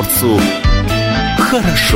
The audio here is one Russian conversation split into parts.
комсомольцу хорошо.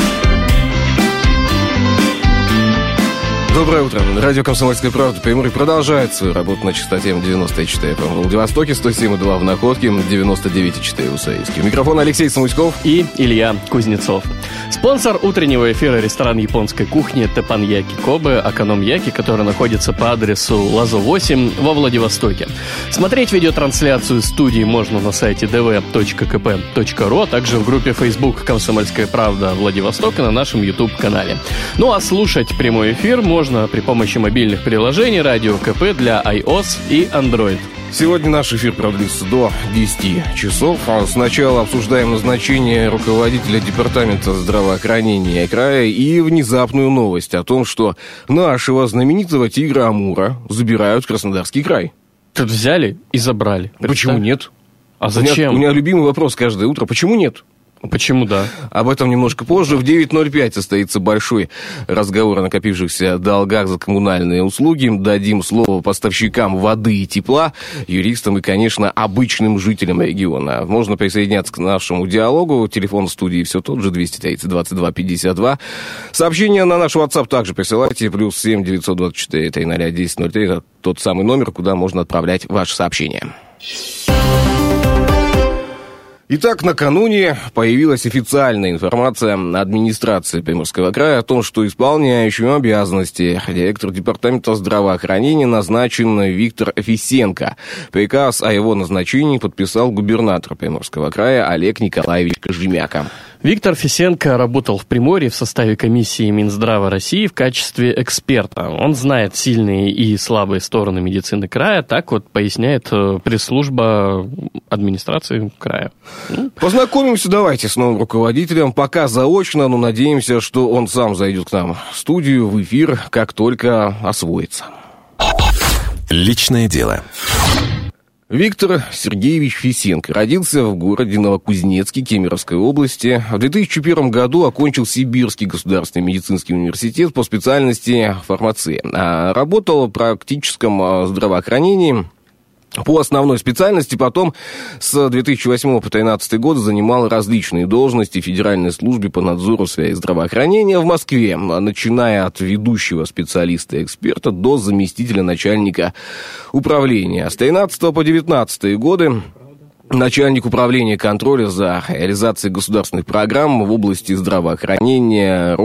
Доброе утро. Радио «Комсомольская правда» Приморье продолжает свою работу на частоте 94,4 в Владивостоке, 107,2 в Находке, 99,4 в Уссурийске. У микрофона Алексей Самуськов и Илья Кузнецов. Спонсор утреннего эфира — ресторан японской кухни Теппаньяки Кобе «Акономьяки», который находится по адресу Лазо 8 во Владивостоке. Смотреть видеотрансляцию студии можно на сайте dv.kp.ru, а также в группе Facebook «Комсомольская правда» Владивосток и на нашем YouTube-канале. Ну а слушать прямой эфир можно при помощи мобильных приложений «Радио КП» для iOS и Android. Сегодня наш эфир продлится до 10 часов. Сначала обсуждаем назначение руководителя департамента здравоохранения края и внезапную новость о том, что нашего знаменитого тигра Амура забирают в Краснодарский край. Тут взяли и забрали. Почему нет? А зачем? У меня любимый вопрос каждое утро. Почему нет? Почему да? Об этом немножко позже. В 9:05 состоится большой разговор о накопившихся долгах за коммунальные услуги. Дадим слово поставщикам воды и тепла, юристам и, конечно, обычным жителям региона. Можно присоединяться к нашему диалогу. Телефон студии все тот же, 230 22 52. Сообщения на наш WhatsApp также присылайте. +7 924 300 1003. Это тот самый номер, куда можно отправлять ваши сообщения. Итак, накануне появилась официальная информация администрации Приморского края о том, что исполняющим обязанности директор департамента здравоохранения назначен Виктор Фисенко. Приказ о его назначении подписал губернатор Приморского края Олег Николаевич Кожемяка. Виктор Фисенко работал в Приморье в составе комиссии Минздрава России в качестве эксперта. Он знает сильные и слабые стороны медицины края, так вот поясняет пресс-служба администрации края. Познакомимся давайте с новым руководителем, пока заочно, но надеемся, что он сам зайдет к нам в студию, в эфир, как только освоится. Личное дело. Виктор Сергеевич Фисенко родился в городе Новокузнецке Кемеровской области. В 2001 году окончил Сибирский государственный медицинский университет по специальности фармация. Работал в практическом здравоохранении по основной специальности, потом с 2008 по 2013 год занимал различные должности в Федеральной службе по надзору в сфере здравоохранения в Москве, начиная от ведущего специалиста-эксперта до заместителя начальника управления. С 2013 по 2019 годы начальник управления контроля за реализацией государственных программ в области здравоохранения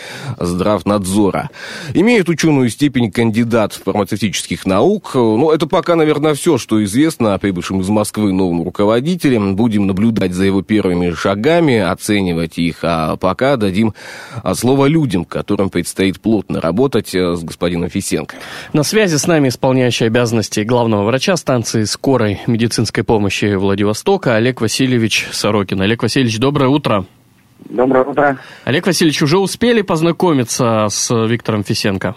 Росздравнадзора. Имеет ученую степень кандидат фармацевтических наук. Ну, это пока, наверное, все, что известно о прибывшем из Москвы новом руководителе. Будем наблюдать за его первыми шагами, оценивать их. А пока дадим слово людям, которым предстоит плотно работать с господином Фисенко. На связи с нами исполняющий обязанности главного врача станции скорой медицинской помощи Владивостока Олег Васильевич Сорокин. Олег Васильевич, доброе утро. Доброе утро. Олег Васильевич, уже успели познакомиться с Виктором Фисенко?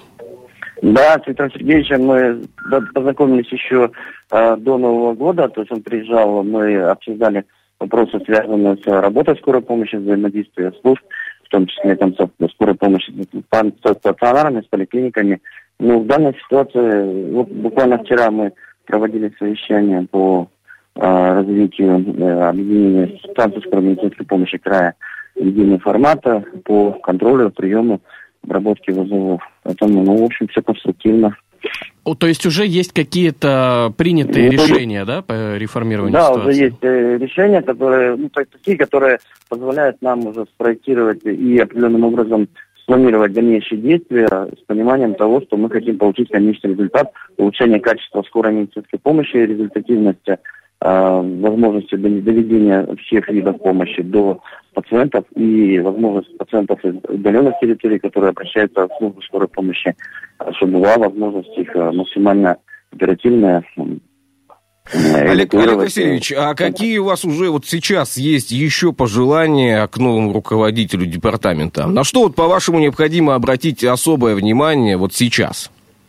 Да, с Виктором Сергеевичем мы познакомились еще до Нового года. То есть он приезжал, мы обсуждали вопросы, связанные с работой скорой помощи, взаимодействием служб, в том числе там, скорой помощи с стационарами, с поликлиниками. Но в данной ситуации, вот буквально вчера мы проводили совещание по развитию объединения станций скорой медицинской помощи края, единого формата по контролю, приему, обработке вызовов. Поэтому, в общем, все конструктивно. То есть уже есть какие-то принятые решения, да, по реформированию ситуации? Да, уже есть решения, которые, такие, которые позволяют нам уже спроектировать и определенным образом спланировать дальнейшие действия с пониманием того, что мы хотим получить конечный результат, улучшение качества скорой медицинской помощи, результативности, возможности доведения всех видов помощи до пациентов и возможность пациентов из удаленных территорий, которые обращаются в службу скорой помощи, чтобы была возможность их максимально оперативно Олег Васильевич, а какие у вас уже вот сейчас есть еще пожелания к новому руководителю департамента? На что, вот, по-вашему, необходимо обратить особое внимание вот сейчас?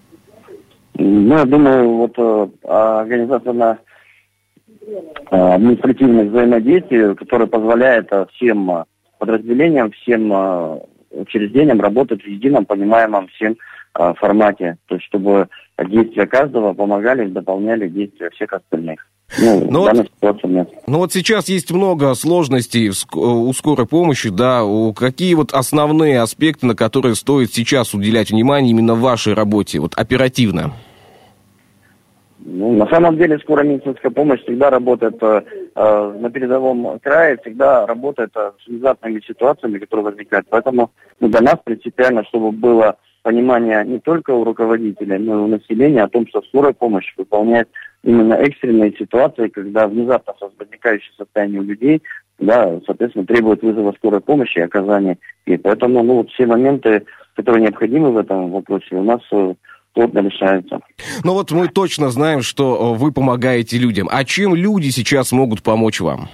Я думаю, организация административных взаимодействий, которое позволяет всем подразделениям, всем учреждениям работать в едином, понимаемом всем формате. То есть, чтобы действия каждого помогали и дополняли действия всех остальных. В данной ситуации нет. Ну вот сейчас есть много сложностей у скорой помощи, да, какие вот основные аспекты, на которые стоит сейчас уделять внимание именно в вашей работе, вот оперативно? На самом деле скорая медицинская помощь всегда работает на передовом крае, всегда работает с внезапными ситуациями, которые возникают. Поэтому для нас принципиально, чтобы было понимание не только у руководителей, но и у населения о том, что скорая помощь выполняет именно экстренные ситуации, когда внезапно возникающее состояние у людей, да, соответственно, требует вызова скорой помощи и оказания. И поэтому все моменты, которые необходимы в этом вопросе, у нас плотно решаются. Ну вот мы точно знаем, что вы помогаете людям. А чем люди сейчас могут помочь вам?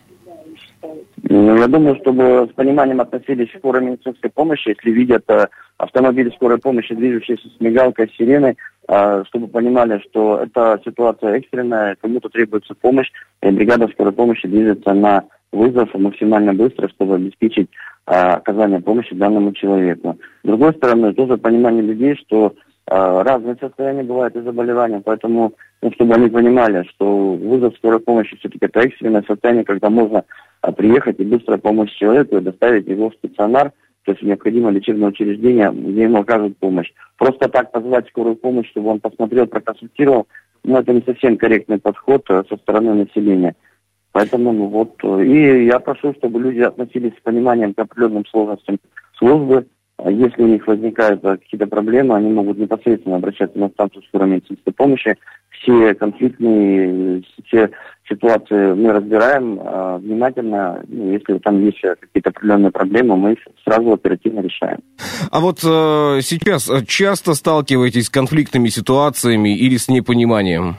Я думаю, чтобы с пониманием относились к скорой медицинской помощи, если видят автомобиль скорой помощи, движущийся с мигалкой, с сиреной, чтобы понимали, что это ситуация экстренная, кому-то требуется помощь, и бригада скорой помощи движется на вызов максимально быстро, чтобы обеспечить оказание помощи данному человеку. С другой стороны, тоже понимание людей, что разные состояния бывают и заболевания, поэтому, чтобы они понимали, что вызов скорой помощи все-таки это экстренное состояние, когда можно приехать и быстро помочь человеку и доставить его в стационар, то есть необходимо лечебное учреждение, где ему окажут помощь. Просто так позвать скорую помощь, чтобы он посмотрел, проконсультировал, это не совсем корректный подход со стороны населения. Поэтому и я прошу, чтобы люди относились с пониманием к определенным сложностям службы. Если у них возникают какие-то проблемы, они могут непосредственно обращаться на станцию скорой медицинской помощи. Все конфликтные, все ситуации мы разбираем внимательно. Если там есть какие-то определенные проблемы, мы их сразу оперативно решаем. А вот сейчас часто сталкиваетесь с конфликтными ситуациями или с непониманием?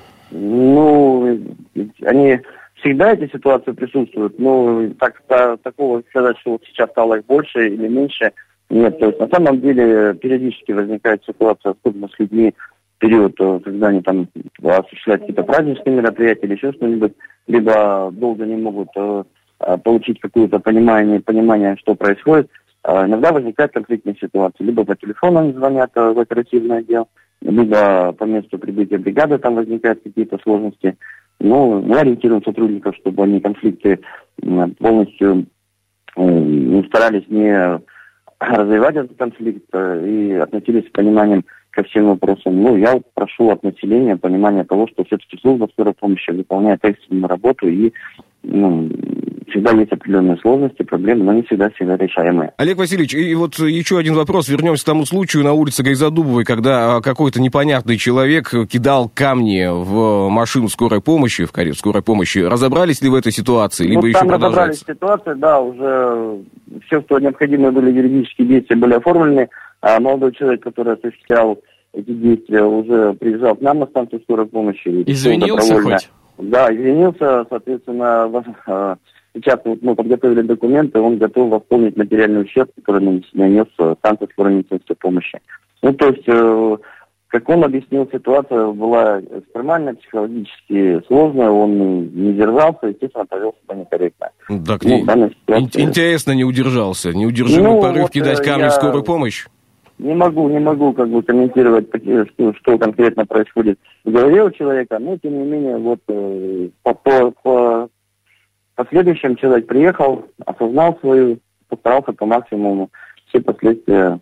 Они всегда, эти ситуации присутствуют, но такого сказать, что вот сейчас стало их больше или меньше, нет. То есть на самом деле периодически возникает ситуация, особенно с людьми, в период, когда они там осуществляют какие-то праздничные мероприятия или еще что-нибудь, либо долго не могут получить какое-то понимание, что происходит. Иногда возникают конфликтные ситуации. Либо по телефону они звонят в оперативный отдел, либо по месту прибытия бригады там возникают какие-то сложности. Мы ориентируем сотрудников, чтобы они конфликты полностью старались не развивать этот конфликт и относились с пониманием ко всем вопросам. Я прошу от населения понимания того, что все-таки служба скорой помощи выполняет экстренную работу и всегда есть определенные сложности, проблемы, но не всегда решаемые. Олег Васильевич, и вот еще один вопрос. Вернемся к тому случаю на улице Гайзадубовой, когда какой-то непонятный человек кидал камни в машину скорой помощи, в карету скорой помощи. Разобрались ли в этой ситуации, либо еще продолжается? Разобрались в ситуации, да, уже все, что необходимые были юридические действия, были оформлены. А молодой человек, который осуществлял эти действия, уже приезжал к нам на станцию скорой помощи. Извинился хоть? Да, извинился, соответственно, сейчас мы подготовили документы, он готов восполнить материальный ущерб, который нанес станция скорой медицинской помощи. То есть, как он объяснил, ситуация была экстремальная, психологически сложная, он не держался, естественно, повел себя некорректно. Так, интересно, не удержался. Неудержимый порыв кидать камни в скорую помощь? Не могу комментировать, что конкретно происходит в голове у человека, но тем не менее, по последующем человек приехал, осознал постарался по максимуму все последствия.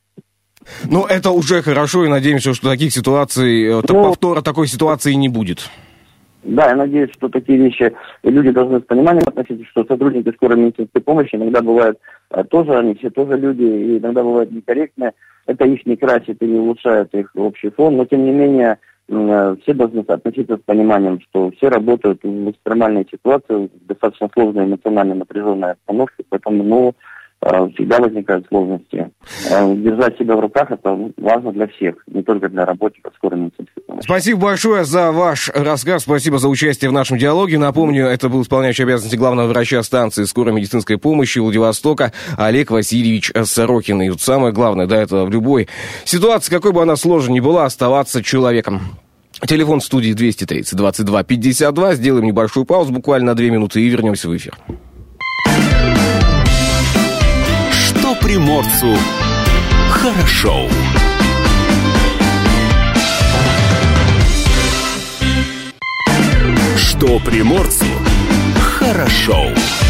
Это уже хорошо, и надеемся, что таких ситуаций, повтора такой ситуации не будет. Да, я надеюсь, что такие вещи люди должны с пониманием относиться, что сотрудники скорой медицинской помощи иногда бывают тоже, они все тоже люди, и иногда бывают некорректные. Это их не красит и не улучшает их общий фон, но тем не менее все должны относиться с пониманием, что все работают в экстремальной ситуации, в достаточно сложной эмоционально напряженной обстановке, поэтому всегда возникают сложности. Держать себя в руках — это важно для всех, не только для работников скорой медицинской помощи. Спасибо большое за ваш рассказ, спасибо за участие в нашем диалоге. Напомню, это был исполняющий обязанности главного врача станции скорой медицинской помощи Владивостока Олег Васильевич Сорокин. И самое главное, это в любой ситуации, какой бы она сложной ни была, оставаться человеком. Телефон в студии 230-22-52. Сделаем небольшую паузу, буквально на 2 минуты, и вернемся в эфир. Что приморцу хорошо. Что приморцу хорошо.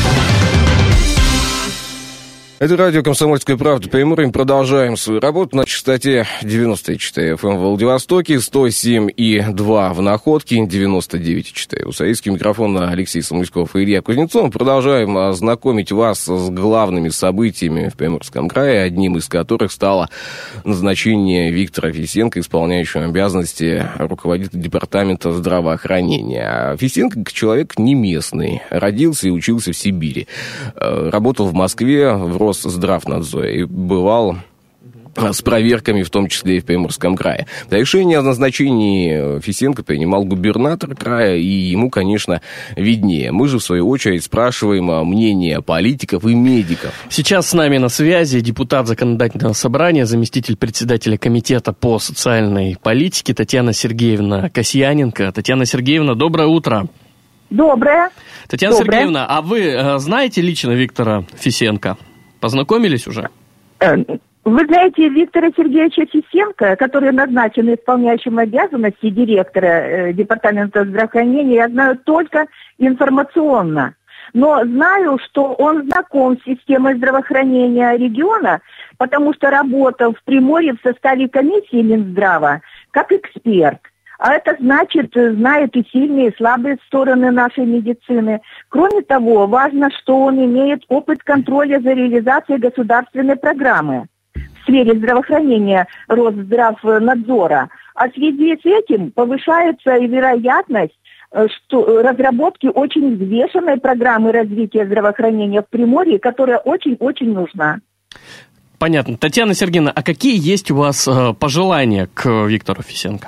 Это радио «Комсомольская правда». Приморьем продолжаем свою работу на частоте 90,4 FM в Владивостоке, 107,2 в Находке, 99,4. У советский микрофон Алексей Самуськов и Илья Кузнецов. Продолжаем знакомить вас с главными событиями в Приморском крае, одним из которых стало назначение Виктора Фисенко, исполняющего обязанности руководителя департамента здравоохранения. Фисенко человек не местный, родился и учился в Сибири, работал в Москве в Росздравнадзоре и бывал с проверками, в том числе и в Приморском крае. Решение о назначении Фисенко принимал губернатор края, и ему, конечно, виднее. Мы же, в свою очередь, спрашиваем мнение политиков и медиков. Сейчас с нами на связи депутат Законодательного собрания, заместитель председателя комитета по социальной политике Татьяна Сергеевна Касьяненко. Татьяна Сергеевна, доброе утро. Доброе. Татьяна Сергеевна, а вы знаете лично Виктора Фисенко? Познакомились уже? Вы знаете, Виктора Сергеевича Фисенко, который назначен исполняющим обязанности директора департамента здравоохранения, я знаю только информационно. Но знаю, что он знаком с системой здравоохранения региона, потому что работал в Приморье в составе комиссии Минздрава как эксперт. А это значит, знает и сильные, и слабые стороны нашей медицины. Кроме того, важно, что он имеет опыт контроля за реализацией государственной программы в сфере здравоохранения Росздравнадзора. А в связи с этим повышается и вероятность что разработки очень взвешенной программы развития здравоохранения в Приморье, которая очень-очень нужна. Понятно. Татьяна Сергеевна, а какие есть у вас пожелания к Виктору Фисенко?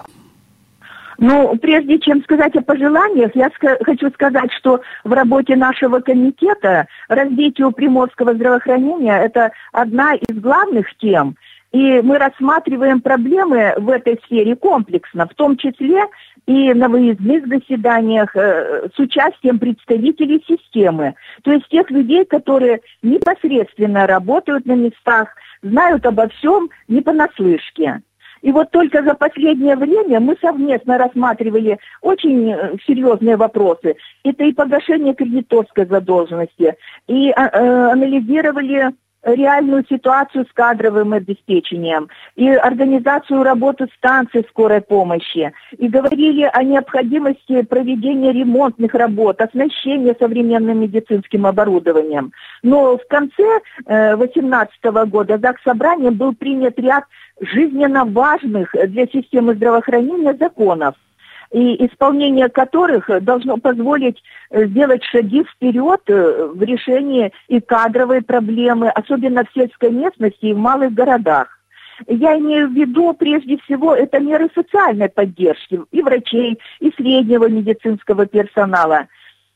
Ну, прежде чем сказать о пожеланиях, я хочу сказать, что в работе нашего комитета развитие приморского здравоохранения – это одна из главных тем. И мы рассматриваем проблемы в этой сфере комплексно, в том числе и на выездных заседаниях с участием представителей системы. То есть тех людей, которые непосредственно работают на местах, знают обо всем не понаслышке. И вот только за последнее время мы совместно рассматривали очень серьезные вопросы. Это и погашение кредиторской задолженности, и анализировали реальную ситуацию с кадровым обеспечением, и организацию работы станций скорой помощи, и говорили о необходимости проведения ремонтных работ, оснащения современным медицинским оборудованием. Но в конце 2018 года Заксобранием был принят ряд жизненно важных для системы здравоохранения законов, и исполнение которых должно позволить сделать шаги вперед в решении и кадровой проблемы, особенно в сельской местности и в малых городах. Я имею в виду, прежде всего, это меры социальной поддержки и врачей, и среднего медицинского персонала.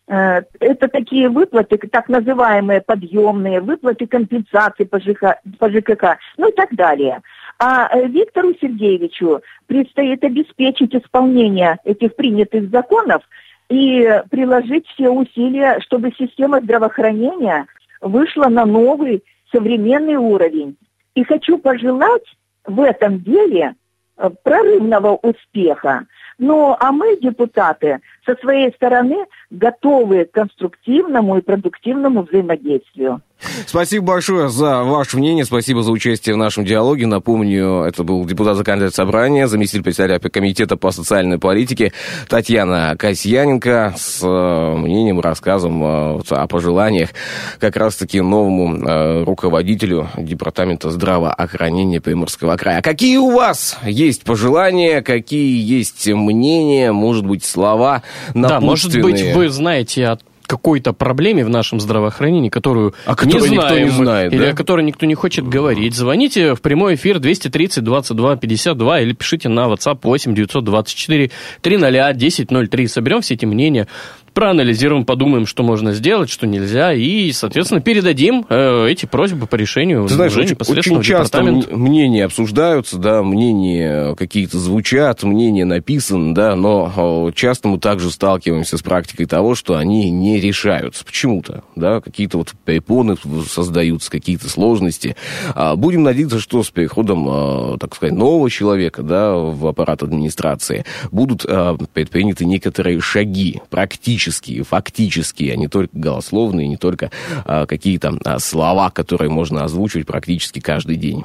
Это такие выплаты, так называемые подъемные, выплаты компенсации по ЖКХ, ну и так далее. А Виктору Сергеевичу предстоит обеспечить исполнение этих принятых законов и приложить все усилия, чтобы система здравоохранения вышла на новый современный уровень. И хочу пожелать в этом деле прорывного успеха. Ну, а мы, депутаты, со своей стороны готовы к конструктивному и продуктивному взаимодействию. Спасибо большое за ваше мнение, спасибо за участие в нашем диалоге. Напомню, это был депутат Законодательного собрания, заместитель председателя комитета по социальной политике Татьяна Касьяненко с мнением, рассказом о пожеланиях как раз-таки новому руководителю департамента здравоохранения Приморского края. Какие у вас есть пожелания, какие есть мнения, может быть, слова напутственные? Да, может быть, вы знаете о какой-то проблеме в нашем здравоохранении, которую никто не знает, или о которой никто не хочет говорить. Звоните в прямой эфир 230 22 52 или пишите на WhatsApp 8 924 300 1003. Соберем все эти мнения, проанализируем, подумаем, что можно сделать, что нельзя, и, соответственно, передадим эти просьбы по решению. Ты знаешь, очень часто мнения обсуждаются, да, мнения какие-то звучат, мнения написаны, да, но часто мы также сталкиваемся с практикой того, что они не решаются почему-то, да, какие-то вот препоны создаются, какие-то сложности. Будем надеяться, что с приходом, так сказать, нового человека, да, в аппарат администрации будут предприняты некоторые шаги, практически физические, фактические, а не только голословные, не только какие-то слова, которые можно озвучивать практически каждый день.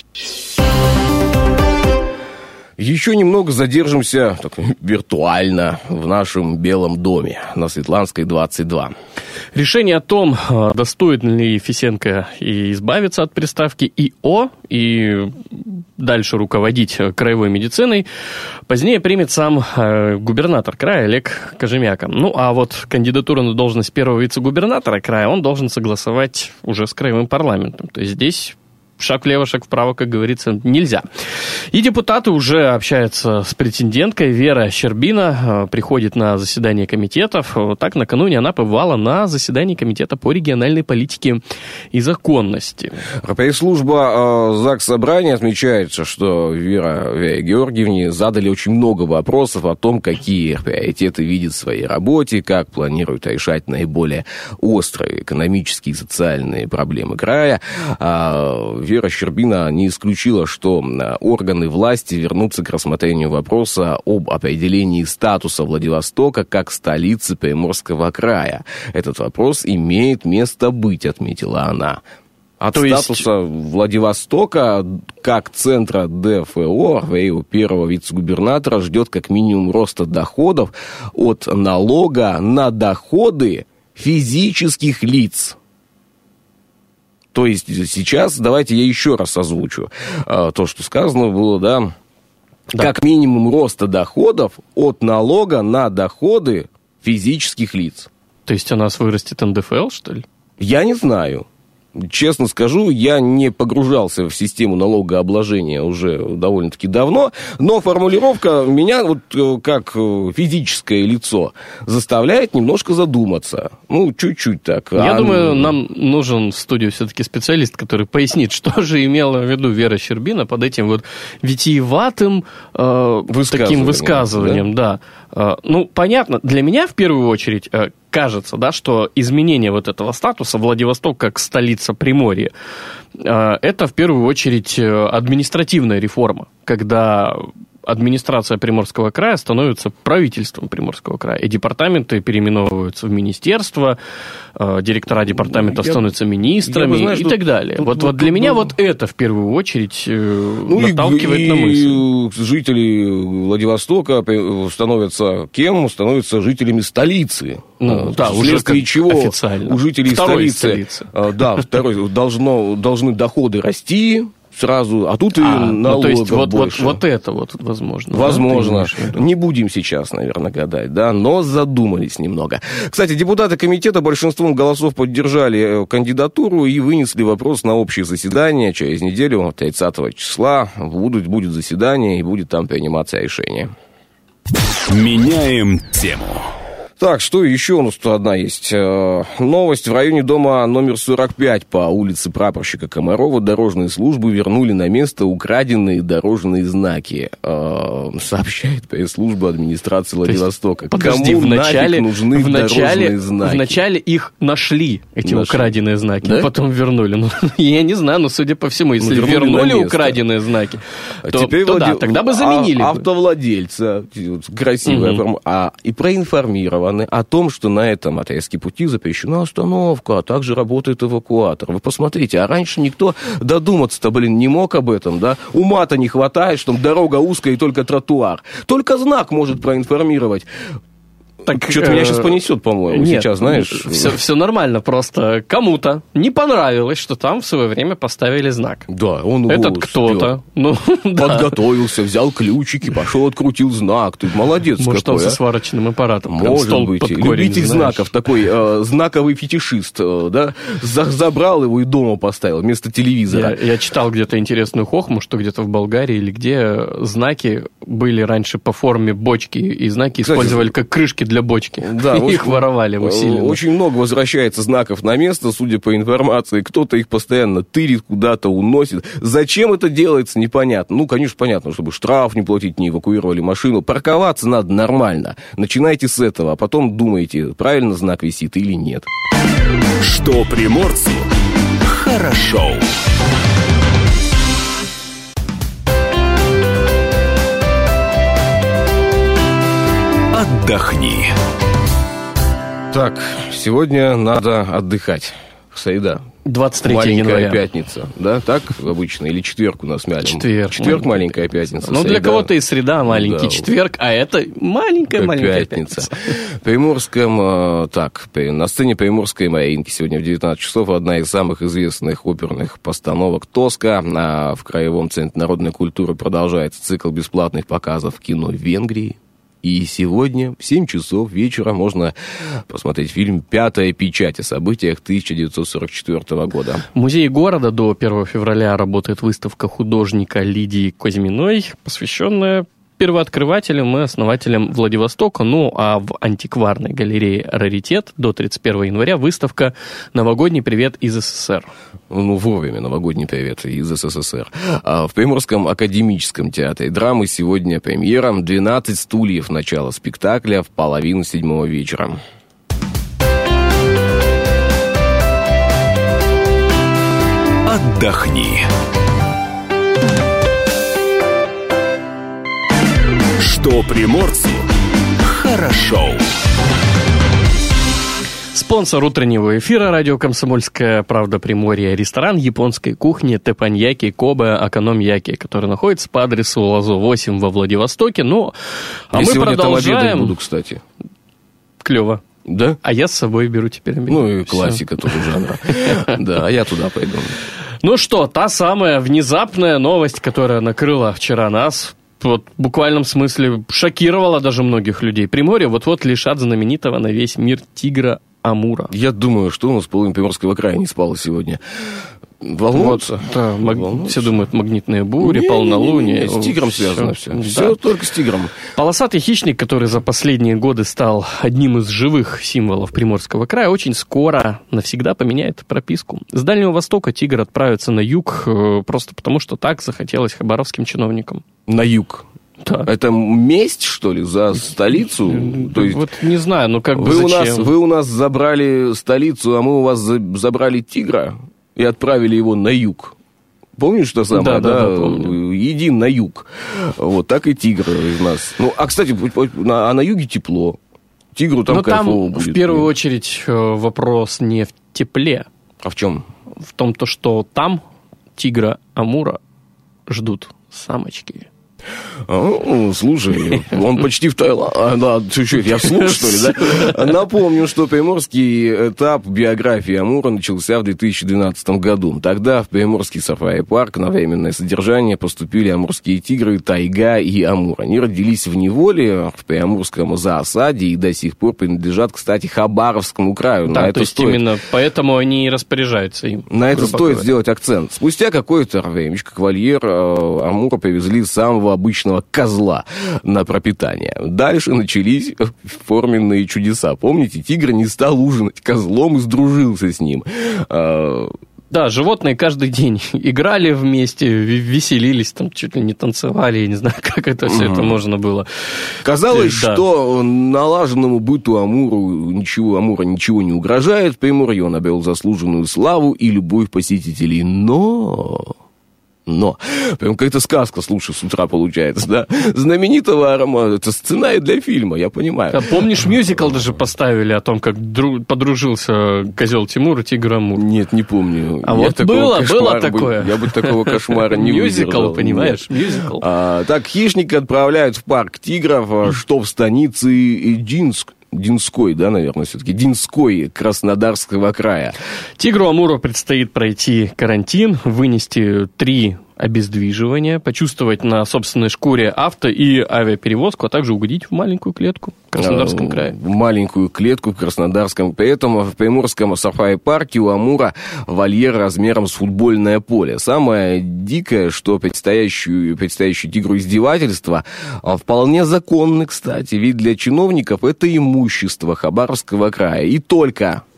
Еще немного задержимся так, виртуально в нашем Белом доме на Светланской, 22. Решение о том, достоин ли Фисенко избавиться от приставки ИО и дальше руководить краевой медициной, позднее примет сам губернатор края Олег Кожемяка. Ну, а вот кандидатуру на должность первого вице-губернатора края он должен согласовать уже с краевым парламентом. То есть здесь шаг влево, шаг вправо, как говорится, нельзя. И депутаты уже общаются с претенденткой. Вера Щербина приходит на заседание комитетов. Так, накануне она побывала на заседании комитета по региональной политике и законности. Пресс-служба Заксобрания отмечает, что Вере Георгиевне задали очень много вопросов о том, какие приоритеты видит в своей работе, как планирует решать наиболее острые экономические и социальные проблемы края. Вера Щербина не исключила, что органы власти вернутся к рассмотрению вопроса об определении статуса Владивостока как столицы Приморского края. Этот вопрос имеет место быть, отметила она. От статуса Владивостока как центра ДФО первого вице-губернатора ждет как минимум роста доходов от налога на доходы физических лиц. То есть сейчас, давайте я еще раз озвучу то, что сказано было, да, как минимум роста доходов от налога на доходы физических лиц. То есть у нас вырастет НДФЛ, что ли? Я не знаю. Честно скажу, я не погружался в систему налогообложения уже довольно-таки давно, но формулировка меня, вот как физическое лицо, заставляет немножко задуматься. Ну, чуть-чуть так. Я думаю, нам нужен в студию все-таки специалист, который пояснит, что же имела в виду Вера Щербина под этим вот витиеватым таким высказыванием. Да? Ну, понятно, для меня в первую очередь кажется, да, что изменение вот этого статуса Владивосток как столица Приморья, это в первую очередь административная реформа, когда администрация Приморского края становится правительством Приморского края, и департаменты переименовываются в министерства, директора департамента становятся министрами и так далее. Вот для меня вот это в первую очередь наталкивает на мысль. Жители Владивостока становятся кем? Становятся жителями столицы. Ну, да, уже чего официально. У жителей столицы. Да, должны доходы расти сразу, а тут и налогов то есть больше. Вот это вот возможно. Возможно. Да, не будем сейчас, наверное, гадать, да, но задумались немного. Кстати, депутаты комитета большинством голосов поддержали кандидатуру и вынесли вопрос на общее заседание. Через неделю, 30 числа, будет заседание, и будет там приниматься решение. Меняем тему. Так, что еще у нас тут одна есть новость. В районе дома номер 45 по улице Прапорщика Комарова дорожные службы вернули на место украденные дорожные знаки. Сообщает пресс-служба администрации Владивостока. Подожди, кому нафиг нужны дорожные знаки? Вначале их нашли, эти украденные знаки, да? Потом вернули. Ну, я не знаю, но судя по всему, если вернули украденные знаки, то да, тогда бы заменили. Автовладельца, красивая форма, и проинформированы о том, что на этом отрезке пути запрещена остановка, а также работает эвакуатор. Вы посмотрите, а раньше никто додуматься-то, не мог об этом, да? Ума-то не хватает, что дорога узкая и только тротуар. Только знак может проинформировать. Так, что-то меня сейчас понесет, по-моему, нет, сейчас, знаешь. Все нормально, просто кому-то не понравилось, что там в свое время поставили знак. Да, он этот кто-то подготовился, взял ключики, пошел, открутил знак. Ты молодец. Может, он со сварочным аппаратом. Может быть. Любитель знаков, такой знаковый фетишист, да, забрал его и дома поставил вместо телевизора. Я читал где-то интересную хохму, что где-то в Болгарии или где знаки были раньше по форме бочки, и знаки использовали как крышки для бочки. Да, их воровали усиленно. Очень много возвращается знаков на место, судя по информации. Кто-то их постоянно тырит, куда-то уносит. Зачем это делается, непонятно. Ну, конечно, понятно, чтобы штраф не платить, не эвакуировали машину. Парковаться надо нормально. Начинайте с этого, а потом думайте, правильно знак висит или нет. Что приморцу хорошо. Отдохни. Так, сегодня надо отдыхать. Среда. 23 маленькая января. Пятница, да, так обычно? Или четверг у нас мялим? Четверг маленькая пятница. Ну, для кого-то и среда маленький да. четверг, а это маленькая пятница. Приморском, на сцене Приморской Маринки сегодня в 19 часов одна из самых известных оперных постановок «Тоска». А в Краевом центре народной культуры продолжается цикл бесплатных показов кино в Венгрии. И сегодня в 7 часов вечера можно посмотреть фильм «Пятая печать» о событиях 1944 года. В музее города до 1 февраля работает выставка художника Лидии Кузьминой, посвященная первооткрывателям и основателям Владивостока. Ну, а в антикварной галерее «Раритет» до 31 января выставка «Новогодний привет из СССР». Ну, вовремя новогодний привет из СССР. А в Приморском академическом театре драмы сегодня премьера «12 стульев». Начало спектакля в 6:30 вечера. Отдохни. Что приморцу хорошо. Спонсор утреннего эфира радио «Комсомольская правда» Приморье. Ресторан японской кухни Теппаньяки Кобе Акономьяки, который находится по адресу Лазо 8 во Владивостоке. Ну, а мы сегодня продолжаем. Там обедать буду, кстати. Клево. Да? А я с собой беру теперь обед. Ну, и классика тоже жанра. Да, а я туда пойду. Ну что, та самая внезапная новость, которая накрыла вчера нас, вот в буквальном смысле шокировала даже многих людей. Приморье вот-вот лишат знаменитого на весь мир тигра Амура. Я думаю, что у нас половина Приморского края не спала сегодня. Волнуются? Да, все думают, магнитные бури, полнолуние. С тигром связано все. Все только с тигром. Полосатый хищник, который за последние годы стал одним из живых символов Приморского края, очень скоро навсегда поменяет прописку. С Дальнего Востока тигр отправится на юг просто потому, что так захотелось хабаровским чиновникам. На юг? Да. Это месть, что ли, за столицу? То есть, вот не знаю, ну как бы зачем? Вы у нас забрали столицу, а мы у вас забрали тигра и отправили его на юг. Помнишь, что самое? Да, помню. Иди на юг. Вот так и тигр из нас. Ну, а, кстати, на юге тепло. Тигру там кайфово будет. В первую очередь вопрос не в тепле. А в чем? В том, что там тигра Амура ждут самочки. Слушай, он почти в Таиланде. Да, чуть-чуть, я вслух, что ли, да? Напомню, что приморский этап биографии Амура начался в 2012 году. Тогда в Приморский сафари-парк на временное содержание поступили амурские тигры Тайга и Амур. Они родились в неволе в Приамурском зоосаде и до сих пор принадлежат, кстати, Хабаровскому краю. Да, то есть именно поэтому они и распоряжаются им. На это стоит сделать акцент. Спустя какое-то времечко к вольеру Амура привезли самого обычного козла на пропитание. Дальше начались форменные чудеса. Помните, тигр не стал ужинать козлом и сдружился с ним. Да, животные каждый день играли вместе, веселились, там чуть ли не танцевали, я не знаю, как это все это можно было. Казалось, что налаженному быту Амура ничего не угрожает. Приморье он обрел заслуженную славу и любовь посетителей. Но, прям какая-то сказка, слушай, с утра получается, да? Знаменитого аромата, это сценарий для фильма, я понимаю. А помнишь, мюзикл даже поставили о том, как подружился козел Тимур и тигр Амур? Нет, не помню. А вот было такое. Я бы такого кошмара не выдержал. Мюзикл, понимаешь, мюзикл. Так, хищника отправляют в парк тигров, что в станице Динской, да, наверное, все-таки, Динской, Краснодарского края. Тигру Амуру предстоит пройти карантин, вынести 3 обездвиживания, почувствовать на собственной шкуре авто- и авиаперевозку, а также угодить в маленькую клетку в Краснодарском крае. В маленькую клетку в Краснодарском. При этом в Приморском сафари-парке у Амура вольер размером с футбольное поле. Самое дикое, что предстоящее тигру издевательство вполне законны, кстати, ведь для чиновников это имущество Хабаровского края. И только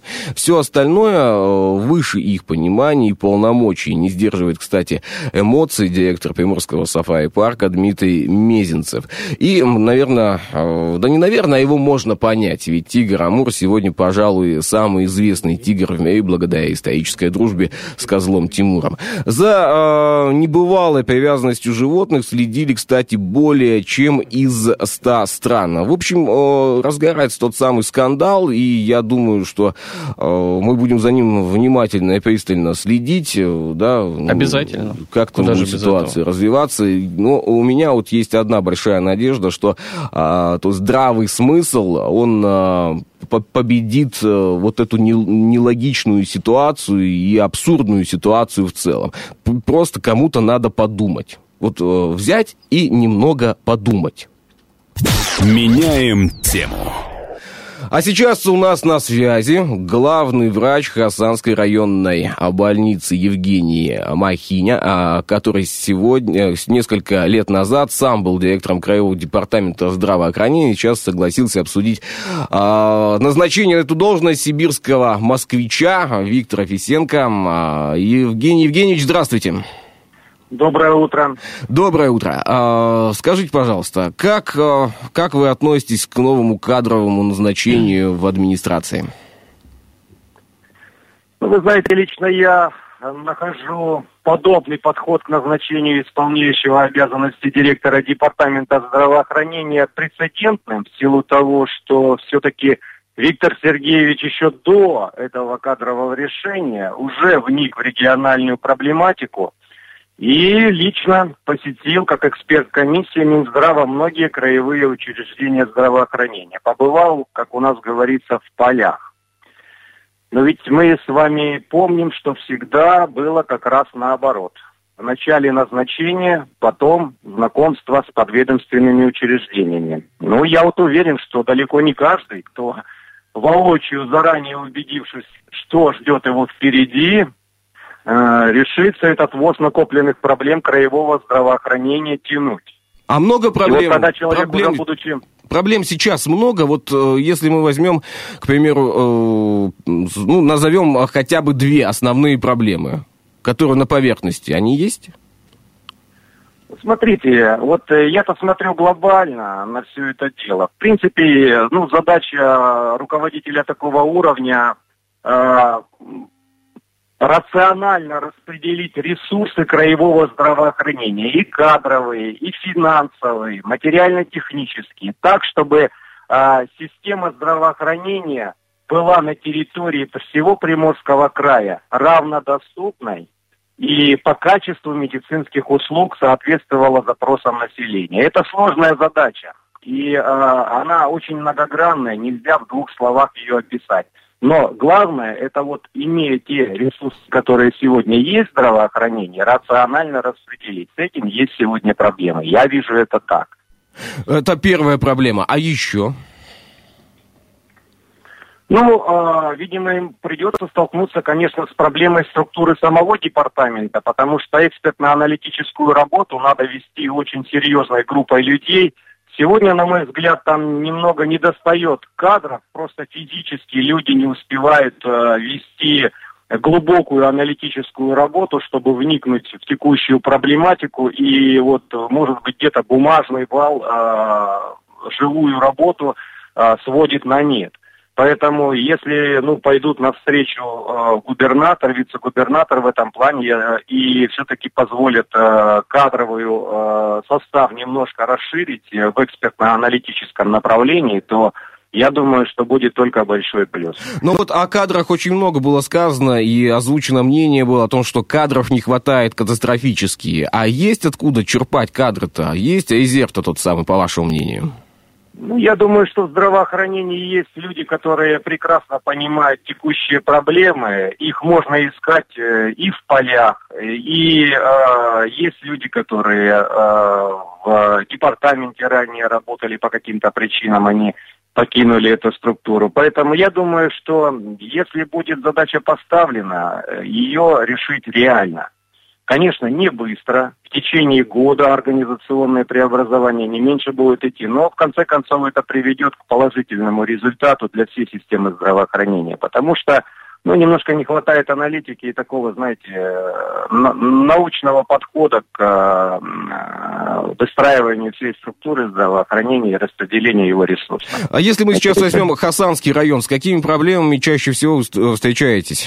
Все остальное выше их понимания и полномочий. Не сдерживает, кстати, эмоций директор Приморского сафари-парка Дмитрий Мезенцев. И, наверное, а его можно понять, ведь тигр Амур сегодня, пожалуй, самый известный тигр в мире благодаря исторической дружбе с козлом Тимуром. За небывалой привязанностью животных следили, кстати, более чем из 100 стран. В общем, разгорается тот самый скандал, и я думаю, что мы будем за ним внимательно и пристально следить. Да, обязательно. Как там будет ситуация развиваться. Но у меня вот есть одна большая надежда, что то здравый смысл, он победит вот эту нелогичную ситуацию и абсурдную ситуацию в целом. Просто кому-то надо подумать. Вот взять и немного подумать. Меняем тему. А сейчас у нас на связи главный врач Хасанской районной больницы Евгений Махиня, который сегодня, несколько лет назад, сам был директором Краевого департамента здравоохранения, сейчас согласился обсудить назначение на эту должность сибирского москвича Виктора Фисенко. Евгений Евгеньевич, здравствуйте. Доброе утро. Доброе утро. Скажите, пожалуйста, как вы относитесь к новому кадровому назначению в администрации? Вы знаете, лично я нахожу подобный подход к назначению исполняющего обязанности директора департамента здравоохранения прецедентным в силу того, что все-таки Виктор Сергеевич еще до этого кадрового решения уже вник в региональную проблематику и лично посетил, как эксперт комиссии Минздрава, многие краевые учреждения здравоохранения. Побывал, как у нас говорится, в полях. Но ведь мы с вами помним, что всегда было как раз наоборот. Вначале назначение, потом знакомство с подведомственными учреждениями. Ну, я вот уверен, что далеко не каждый, кто воочию, заранее убедившись, что ждет его впереди, решится этот воз накопленных проблем краевого здравоохранения тянуть. А много проблем? И вот когда человек уже будучи... Проблем сейчас много. Вот если мы возьмем, к примеру, назовем хотя бы две основные которые на поверхности, они есть? Смотрите, вот я-то смотрю глобально на все это дело. В принципе, задача руководителя такого уровня рационально распределить ресурсы краевого здравоохранения, и кадровые, и финансовые, материально-технические, так, чтобы система здравоохранения была на территории всего Приморского края равнодоступной и по качеству медицинских услуг соответствовала запросам населения. Это сложная задача, и она очень многогранная, нельзя в двух словах ее описать. Но главное, это вот, имея те ресурсы, которые сегодня есть в здравоохранении, рационально распределить. С этим есть сегодня проблемы. Я вижу это так. Это первая проблема. А еще? Видимо, им придется столкнуться, конечно, с проблемой структуры самого департамента, потому что экспертно-аналитическую работу надо вести очень серьезной группой людей. Сегодня, на мой взгляд, там немного недостает кадров, просто физически люди не успевают вести глубокую аналитическую работу, чтобы вникнуть в текущую проблематику и вот, может быть, где-то бумажный бал живую работу сводит на нет. Поэтому, если пойдут навстречу губернатор, вице-губернатор в этом плане и все-таки позволят кадровый состав немножко расширить в экспертно-аналитическом направлении, то я думаю, что будет только большой плюс. Ну вот о кадрах очень много было сказано, и озвучено мнение было о том, что кадров не хватает катастрофически. А есть откуда черпать кадры-то? Есть резерв-то тот самый, по вашему мнению? Я думаю, что в здравоохранении есть люди, которые прекрасно понимают текущие проблемы. Их можно искать и в полях, и есть люди, которые в департаменте ранее работали по каким-то причинам, они покинули эту структуру. Поэтому я думаю, что если будет задача поставлена, ее решить реально. Конечно, не быстро. В течение года организационное преобразование не меньше будет идти. Но, в конце концов, это приведет к положительному результату для всей системы здравоохранения. Потому что, немножко не хватает аналитики и такого, знаете, научного подхода к выстраиванию всей структуры здравоохранения и распределению его ресурсов. А если мы сейчас возьмем Хасанский район, с какими проблемами чаще всего встречаетесь?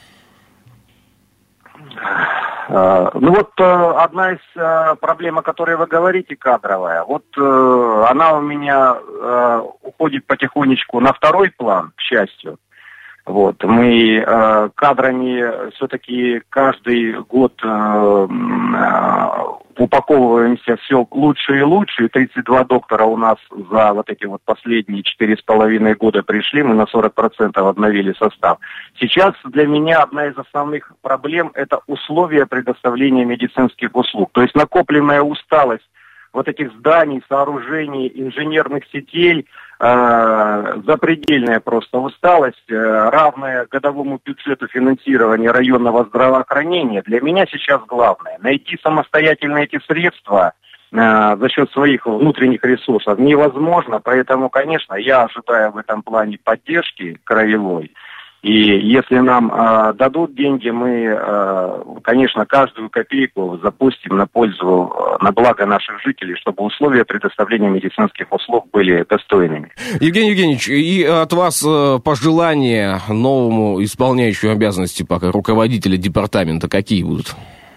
Одна из проблем, о которой вы говорите, кадровая, она у меня уходит потихонечку на второй план, к счастью. Мы кадрами все-таки каждый год упаковываемся все лучше и лучше. И 32 доктора у нас за эти последние 4,5 года пришли. Мы на 40% обновили состав. Сейчас для меня одна из основных проблем – это условия предоставления медицинских услуг. То есть накопленная усталость этих зданий, сооружений, инженерных сетей, запредельная просто усталость, равная годовому бюджету финансирования районного здравоохранения. Для меня сейчас главное найти самостоятельно эти средства за счет своих внутренних ресурсов невозможно, поэтому, конечно, я ожидаю в этом плане поддержки краевой. И если нам дадут деньги, мы, конечно, каждую копейку запустим на пользу, на благо наших жителей, чтобы условия предоставления медицинских услуг были достойными. Евгений Евгеньевич, и от вас пожелания новому исполняющему обязанности пока руководителя департамента какие будут?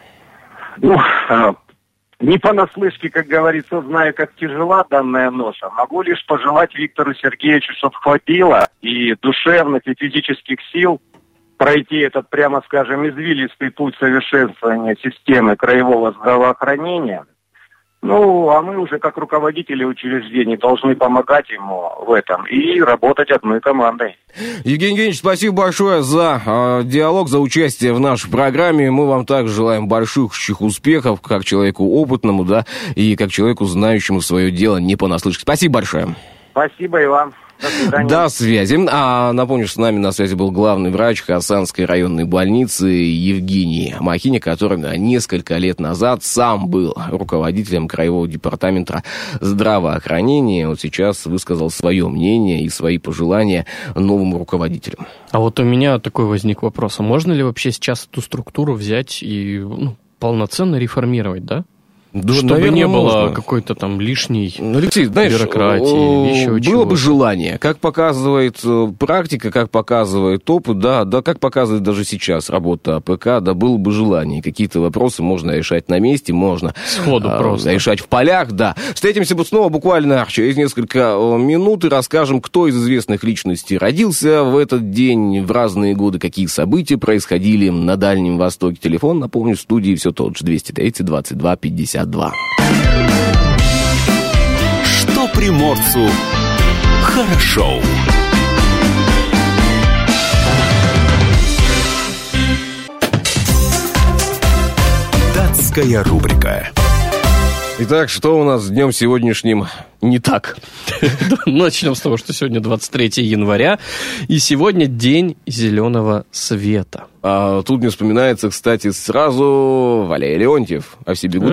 Не понаслышке, как говорится, знаю, как тяжела данная ноша. Могу лишь пожелать Виктору Сергеевичу, чтобы хватило и душевных, и физических сил пройти этот, прямо скажем, извилистый путь совершенствования системы краевого здравоохранения. А мы уже, как руководители учреждений, должны помогать ему в этом и работать одной командой. Евгений Евгеньевич, спасибо большое за диалог, за участие в нашей программе. Мы вам также желаем больших успехов, как человеку опытному, и как человеку, знающему свое дело не понаслышке. Спасибо большое. Спасибо и вам. До свидания. До связи. Напомню, что с нами на связи был главный врач Хасанской районной больницы Евгений Махиня, который несколько лет назад сам был руководителем краевого департамента здравоохранения. Сейчас высказал свое мнение и свои пожелания новому руководителю. А у меня такой возник вопрос. А можно ли вообще сейчас эту структуру взять и полноценно реформировать, да? Чтобы наверное, не было какой-то там лишней Алексей, бюрократии или еще чего-то. Было бы желание. Как показывает практика, как показывает опыт, как показывает даже сейчас работа АПК, было бы желание. Какие-то вопросы можно решать на месте, можно сходу просто решать в полях, Встретимся снова буквально через несколько минут и расскажем, кто из известных личностей родился в этот день, в разные годы, какие события происходили на Дальнем Востоке. Телефон, напомню, в студии все тот же, 230-22-52. Что приморцу хорошо. Датская рубрика. Итак, что у нас с днем сегодняшним не так? Начнем с того, что сегодня 23 января, и сегодня день зеленого света. Тут мне вспоминается, кстати, сразу Валерий Леонтьев. А все бегут.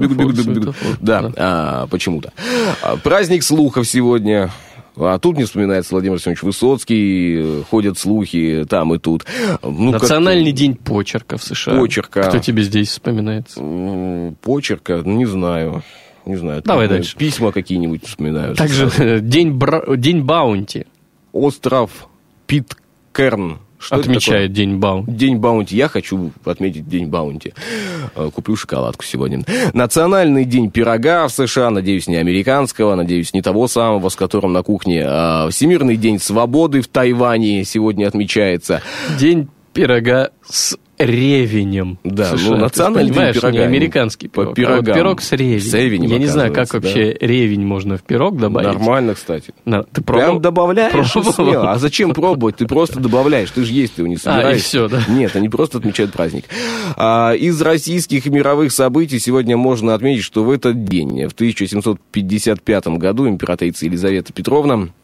Почему-то. Праздник слухов сегодня. А тут мне вспоминается Владимир Семенович Высоцкий, ходят слухи там и тут. Национальный день почерка в США. Почерка. Кто тебе здесь вспоминается? Почерка? Не знаю. Давай дальше. Письма какие-нибудь вспоминаются. Также день Баунти. Остров Питкерн. Что отмечает День Баунти. День Баунти. Я хочу отметить День Баунти. Куплю шоколадку сегодня. Национальный день пирога в США. Надеюсь, не американского. Надеюсь, не того самого, с которым на кухне. Всемирный день свободы в Тайване сегодня отмечается. День пирога с ревенем. Да, национальный день пирога. Не американский пирог, пирог с ревенем. Я не знаю, как вообще ревень можно в пирог добавить. Нормально, кстати. Ты прям добавляешь смело. А зачем пробовать? Ты просто добавляешь. Ты же есть его не собираешь. И все, да? Нет, они просто отмечают праздник. Из российских и мировых событий сегодня можно отметить, что в этот день, в 1755 году, императрица Елизавета Петровна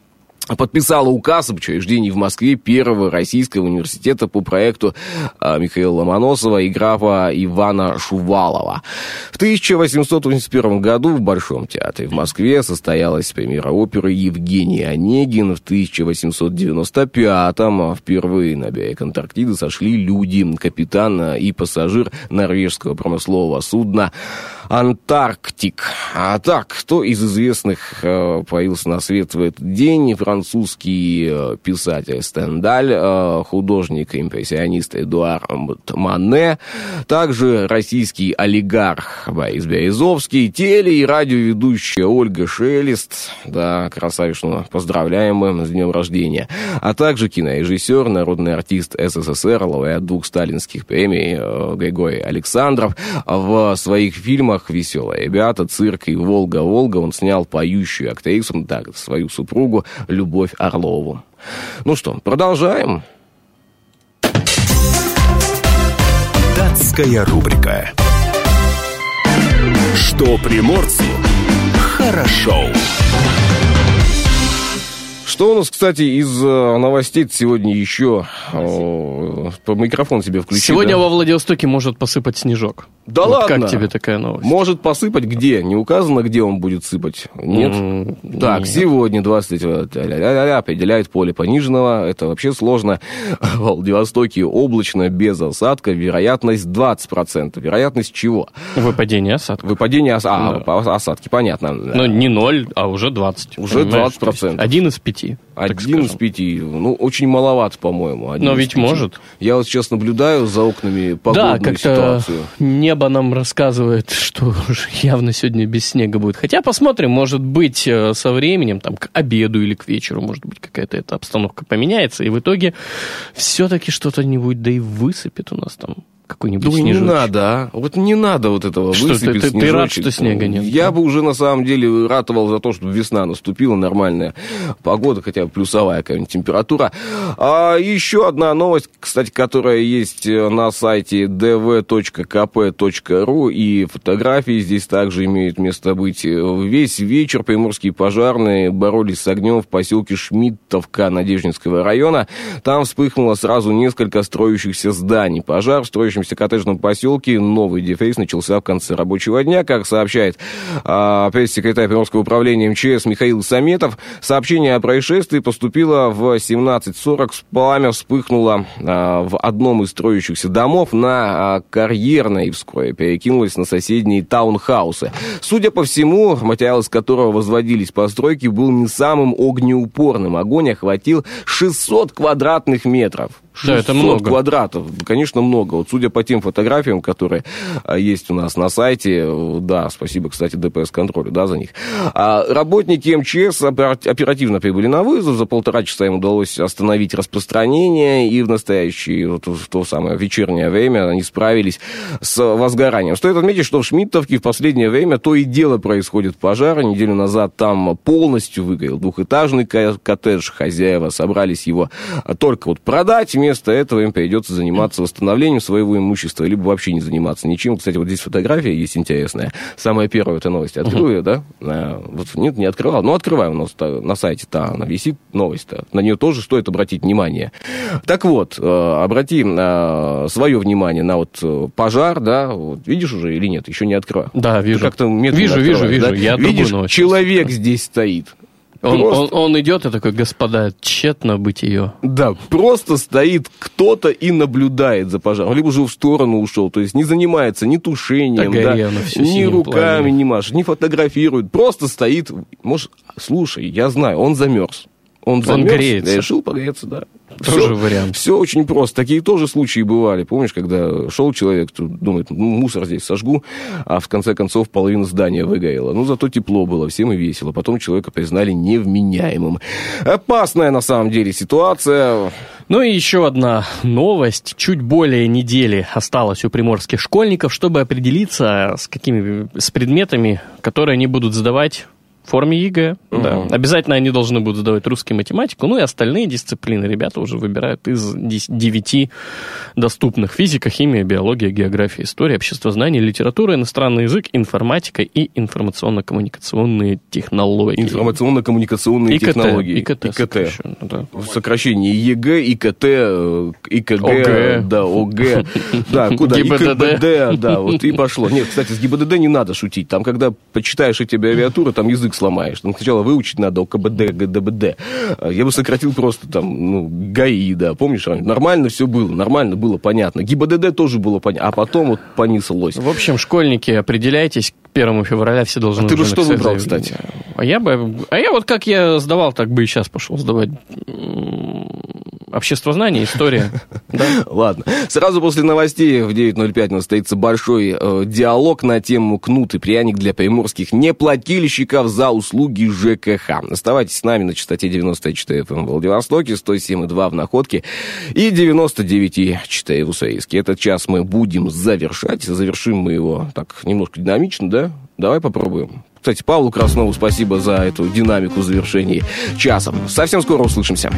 подписала указ об учреждении в Москве первого российского университета по проекту Михаила Ломоносова и графа Ивана Шувалова. В 1881 году в Большом театре в Москве состоялась премьера оперы «Евгений Онегин». В 1895-м впервые на берег Антарктиды сошли люди, капитан и пассажир норвежского промыслового судна «Антарктик». А так, кто из известных появился на свет в этот день? Французский писатель Стендаль, художник-импрессионист Эдуард Мане, также российский олигарх Борис Березовский, теле- и радиоведущая Ольга Шелест, да, красавишну, поздравляем мы с днем рождения, а также кинорежиссер, народный артист СССР, лауреат 2 сталинских премий Григорий Александров. В своих фильмах «Веселые ребята», «Цирк» и «Волга-Волга» он снял поющую актрису, так, свою супругу Любовь Орлову. Ну что, продолжаем. Датская рубрика. Что приморцу хорошо. Что у нас, кстати, из новостей сегодня еще? По микрофон себе включи. Сегодня да? во Владивостоке может посыпать снежок. Да вот ладно? Как тебе такая новость? Может посыпать где? Не указано, где он будет сыпать? Нет? Так, нет. сегодня 23 определяет поле пониженного. Это вообще сложно. В Владивостоке облачно, без осадка. Вероятность 20%. Вероятность чего? Выпадение осадков. Выпадение осадки, понятно. Ну, не 0, а уже 20. Уже понимаешь? 20%. 1 из 5. Один из 5. Ну, очень маловато, по-моему. Но ведь может. Я вот сейчас наблюдаю за окнами погодную да, как-то ситуацию. Небо нам рассказывает, что явно сегодня без снега будет. Хотя посмотрим, может быть, со временем, там, к обеду или к вечеру, может быть, какая-то эта обстановка поменяется, и в итоге все-таки что-то-нибудь, да и высыпет у нас там какой-нибудь снежочек. Не надо, а? Вот не надо вот этого что, высыпать снежочек. Ты рад, что снега нет? Я бы уже, на самом деле, ратовал за то, чтобы весна наступила, нормальная погода, хотя бы плюсовая какая-нибудь температура. А еще одна новость, кстати, которая есть на сайте dv.kp.ru, и фотографии здесь также имеют место быть. Весь вечер приморские пожарные боролись с огнем в поселке Шмидтовка Надеждинского района. Там вспыхнуло сразу несколько строящихся зданий. Пожар в строящемся коттеджном поселке «Новый Дефейс» начался в конце рабочего дня, как сообщает пресс-секретарь Приморского управления МЧС Михаил Саметов. Сообщение о происшествии поступило в 17:40. Пламя вспыхнуло в одном из строящихся домов на Карьерной, и вскоре перекинулось на соседние таунхаусы. Судя по всему, материал, из которого возводились постройки, был не самым огнеупорным. Огонь охватил 600 квадратных метров. 600 да, это много. Квадратов, конечно, много. Вот судя по тем фотографиям, которые есть у нас на сайте, да, спасибо, кстати, ДПС-контролю, да, за них. Работники МЧС оперативно прибыли на вызов, за 1,5 часа им удалось остановить распространение, и в настоящее, вот, в то самое вечернее время они справились с возгоранием. Стоит отметить, что в Шмидтовке в последнее время то и дело происходит пожар. Неделю назад там полностью выгорел двухэтажный коттедж, хозяева собрались его только вот продать. Вместо этого им придется заниматься восстановлением своего имущества, либо вообще не заниматься ничем. Кстати, вот здесь фотография есть интересная. Самая первая этой новости. Открою, да? Вот нет, не открывал. Ну, открываю, у нас на сайте-то она висит, новость-то. На нее тоже стоит обратить внимание. Так вот, обрати свое внимание на вот пожар, да? Вот, видишь уже или нет? Еще не открываю. Да, вижу. Как-то вижу. Да? Я видишь, человек здесь стоит. Он идет и такой: господа, тщетно быть ее. Да, просто стоит кто-то и наблюдает за пожаром. Либо уже в сторону ушел, то есть не занимается ни тушением, да, ни руками не машет, не фотографирует. Просто стоит. Может, слушай, я знаю, он замерз. Он греется. Решил погреться, да. Тоже вариант. Все очень просто. Такие тоже случаи бывали. Помнишь, когда шел человек, думает, мусор здесь сожгу, а в конце концов половина здания выгорела. Ну, зато тепло было, всем и весело. Потом человека признали невменяемым. Опасная, на самом деле, ситуация. Ну и еще одна новость. Чуть более недели осталось у приморских школьников, чтобы определиться с предметами, которые они будут сдавать В форме ЕГЭ, да. Обязательно они должны будут сдавать русский, математику, ну и остальные дисциплины ребята уже выбирают из 9 доступных: физика, химия, биология, география, история, обществознание, литература, иностранный язык, информатика и информационно-коммуникационные технологии. Информационно-коммуникационные технологии. ИКТ. Да. Сокращение ЕГЭ, ИКТ, ИКГ, ОГЭ. Да, ОГЭ. Да, куда? ГИБДД. Да, вот и пошло. Нет, кстати, с ГИБДД не надо шутить. Там, когда почитаешь эти аббревиатуры, там язык сломаешь. Там сначала выучить надо ОКБД, ГДБД. Я бы сократил просто там, ГАИ, да, помнишь? Нормально все было, нормально было понятно. ГИБДД тоже было понятно, а потом вот понеслось. В общем, школьники, определяйтесь, к 1 февраля все должны... А ты бы что выбрал, кстати? А я вот как я сдавал, так бы и сейчас пошел сдавать. Обществознание, история. Ладно. Сразу после новостей в 9:05 состоится большой диалог на тему «Кнут и пряник для приморских неплательщиков за услуги ЖКХ». Оставайтесь с нами на частоте 90,4 FM в Владивостоке, 107,2 в Находке и 99,4 в Уссурийске. Этот час мы будем завершать. Завершим мы его так немножко динамично, да? Давай попробуем. Кстати, Павлу Краснову спасибо за эту динамику завершения часа. Совсем скоро услышимся.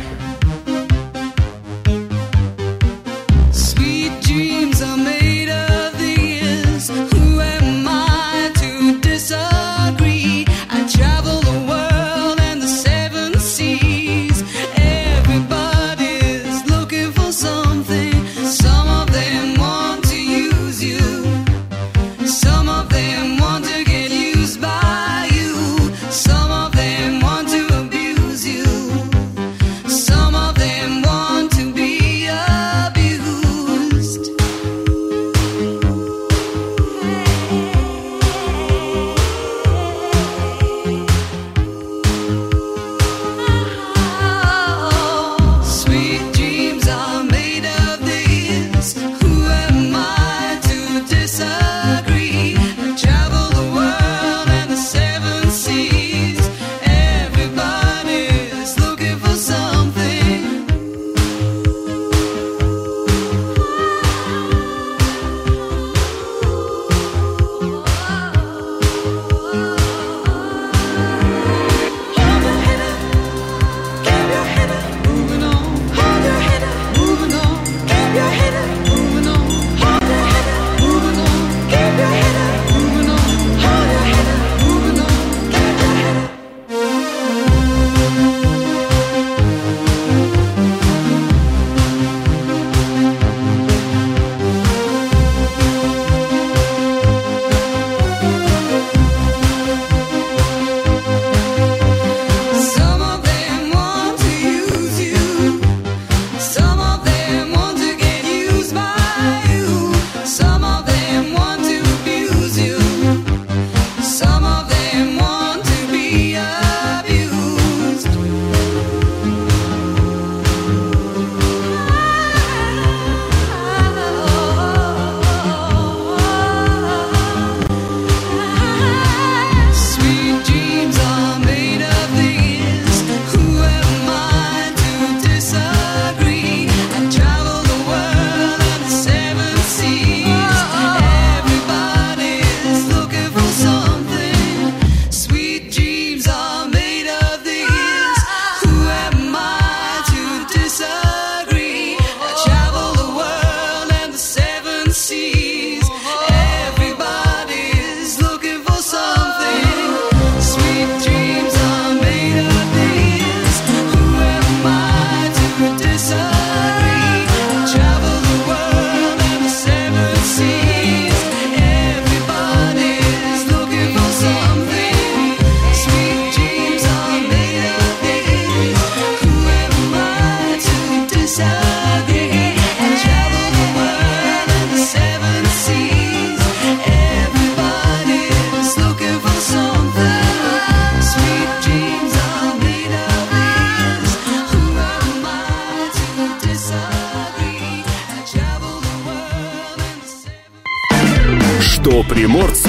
Что приморцу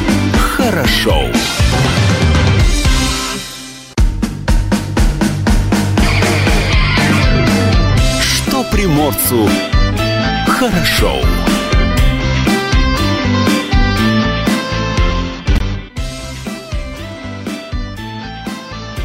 хорошо. Что приморцу хорошо.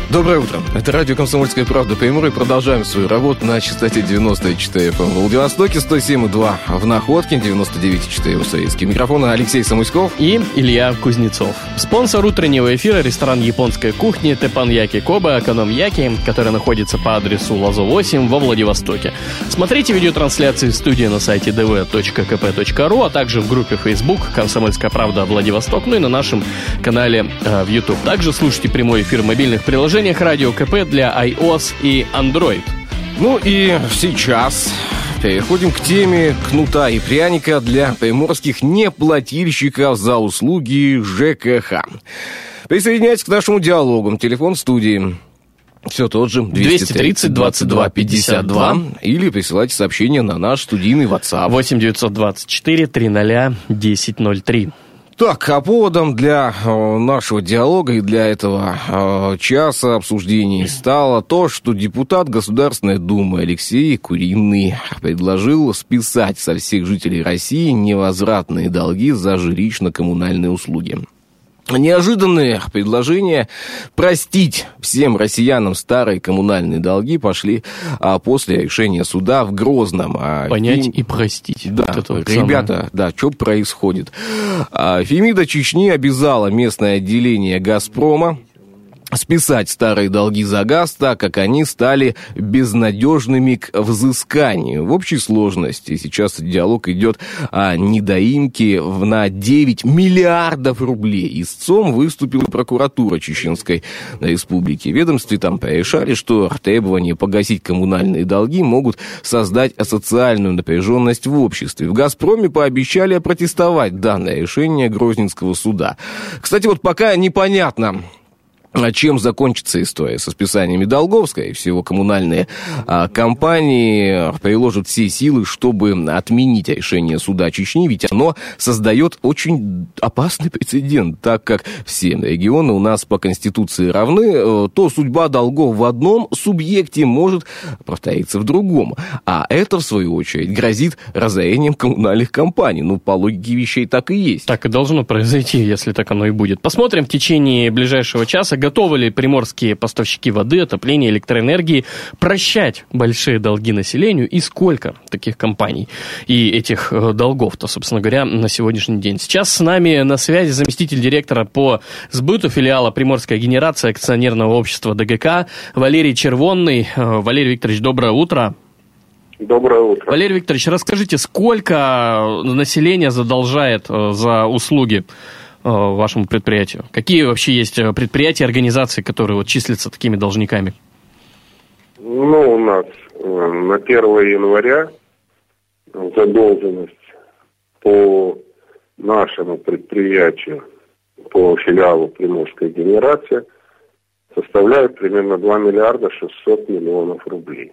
Доброе утро. Это радио «Комсомольская правда» Приморье. Продолжаем свою работу на частоте 90,4 FM в Владивостоке, 107,2 в Находке, 99,4 в Советске. Микрофон Алексей Самуськов и Илья Кузнецов. Спонсор утреннего эфира — ресторан японской кухни Теппаньяки Кобе Акономьяки, который находится по адресу Лазо 8 во Владивостоке. Смотрите видеотрансляции студии на сайте dv.kp.ru, а также в группе Facebook «Комсомольская правда Владивосток», ну и на нашем канале в YouTube. Также слушайте прямой эфир в мобильных приложениях Радио КП для iOS и Android. Ну и сейчас переходим к теме кнута и пряника для приморских неплательщиков за услуги ЖКХ. Присоединяйтесь к нашему диалогу. Телефон студии все тот же 230 22 52 или присылайте сообщение на наш студийный WhatsApp 8 924 300 1003. Так, а поводом для нашего диалога и для этого часа обсуждений стало то, что депутат Государственной Думы Алексей Куриный предложил списать со всех жителей России невозвратные долги за жилищно-коммунальные услуги. Неожиданные предложения простить всем россиянам старые коммунальные долги пошли после решения суда в Грозном. Понять и простить. Да, вот ребята, да, что происходит? Фемида Чечни обязала местное отделение «Газпрома» списать старые долги за газ, так как они стали безнадежными к взысканию. В общей сложности сейчас диалог идет о недоимке на 9 миллиардов рублей. Истцом выступила прокуратура Чеченской Республики. В ведомстве там порешали, что требования погасить коммунальные долги могут создать социальную напряженность в обществе. В «Газпроме» пообещали опротестовать данное решение Грозненского суда. Кстати, вот пока непонятно, чем закончится история со списаниями долгов. Скорее всего, коммунальные компании приложат все силы, чтобы отменить решение суда Чечни, ведь оно создает очень опасный прецедент, так как все регионы у нас по Конституции равны, то судьба долгов в одном субъекте может повториться в другом, а это, в свою очередь, грозит разорением коммунальных компаний. Ну, по логике вещей так и есть. Так и должно произойти, если так оно и будет. Посмотрим в течение ближайшего часа, готовы ли приморские поставщики воды, отопления, электроэнергии прощать большие долги населению и сколько таких компаний и этих долгов-то, собственно говоря, на сегодняшний день. Сейчас с нами на связи заместитель директора по сбыту филиала «Приморская генерация» акционерного общества ДГК Валерий Червонный. Валерий Викторович, доброе утро. Доброе утро. Валерий Викторович, расскажите, сколько население задолжает за услуги вашему предприятию? Какие вообще есть предприятия, организации, которые вот числятся такими должниками? Ну, у нас на 1 января задолженность по нашему предприятию, по филиалу «Приморская генерация» составляет примерно 2 миллиарда 600 миллионов рублей.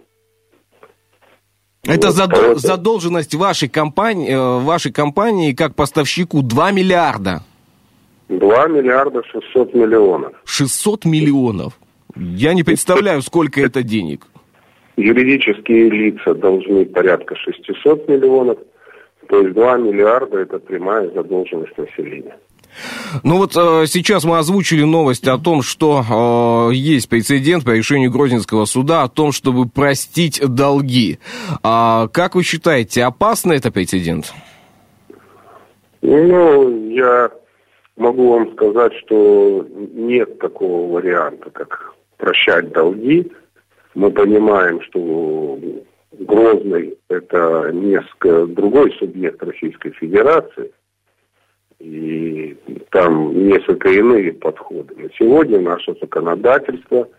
Это задолженность вашей компании как поставщику 2 миллиарда? 2 миллиарда 600 миллионов. 600 миллионов? Я не представляю, сколько это денег. Юридические лица должны порядка 600 миллионов, то есть 2 миллиарда – это прямая задолженность населения. Ну вот сейчас мы озвучили новость о том, что есть прецедент по решению Грозненского суда о том, чтобы простить долги. Как вы считаете, опасный это прецедент? Ну, я могу вам сказать, что нет такого варианта, как прощать долги. Мы понимаем, что Грозный – это несколько другой субъект Российской Федерации, и там несколько иные подходы. На сегодня наше законодательство,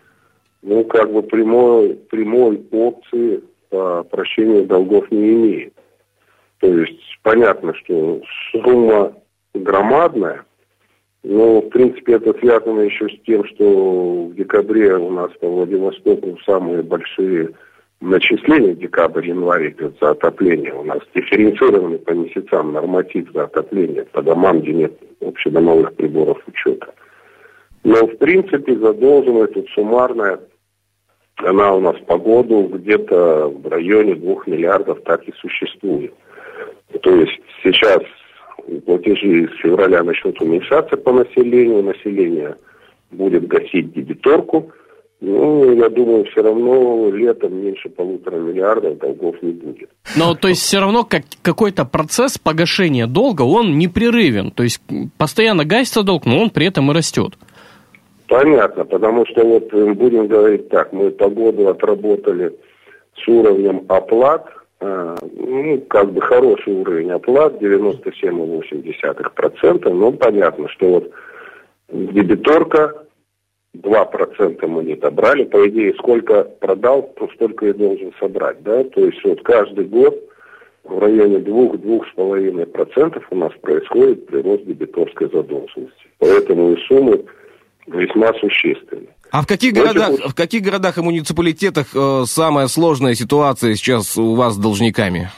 прямой опции по прощению долгов не имеет. То есть понятно, что сумма громадная, но, в принципе, это связано еще с тем, что в декабре у нас по Владивостоку самые большие начисления, декабрь-январь идет за отопление. У нас дифференцированный по месяцам норматив за отопление по домам, где нет общедомовых приборов учета. Но, в принципе, задолженность суммарная, она у нас по году где-то в районе 2 миллиардов так и существует. То есть сейчас платежи с февраля начнут уменьшаться по населению, население будет гасить дебиторку, Ну, я думаю, все равно летом меньше 1,5 миллиарда долгов не будет. Но, то есть, все равно какой-то процесс погашения долга, он непрерывен. То есть, постоянно гасится долг, но он при этом и растет. Понятно, потому что вот будем говорить так, мы по году отработали с уровнем оплат, ну, как бы хороший уровень оплат, 97,8%, но понятно, что вот дебиторка 2% мы не добрали, по идее, сколько продал, то столько и должен собрать, да, то есть вот каждый год в районе 2-2,5% у нас происходит прирост дебиторской задолженности, поэтому и суммы весьма существенны. А в каких городах и муниципалитетах самая сложная ситуация сейчас у вас с должниками?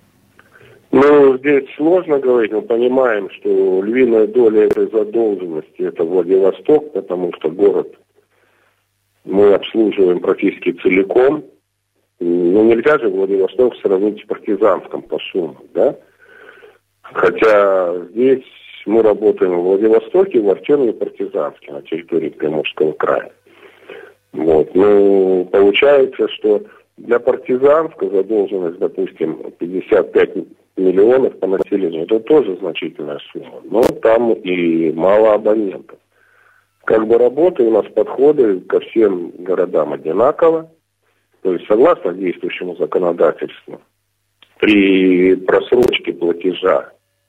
Ну, здесь сложно говорить, мы понимаем, что львиная доля этой задолженности – это Владивосток, потому что город мы обслуживаем практически целиком. Ну, нельзя же Владивосток сравнить с Партизанском по суммам, да? Хотя здесь мы работаем в Владивостоке, в Артеме и Партизанске на территории Приморского края. Вот. Ну, получается, что для Партизанска задолженность, допустим, 55 миллионов по населению, это тоже значительная сумма. Но там и мало абонентов. Как бы работа у нас подходы ко всем городам одинаково. То есть, согласно действующему законодательству, при просрочке платежа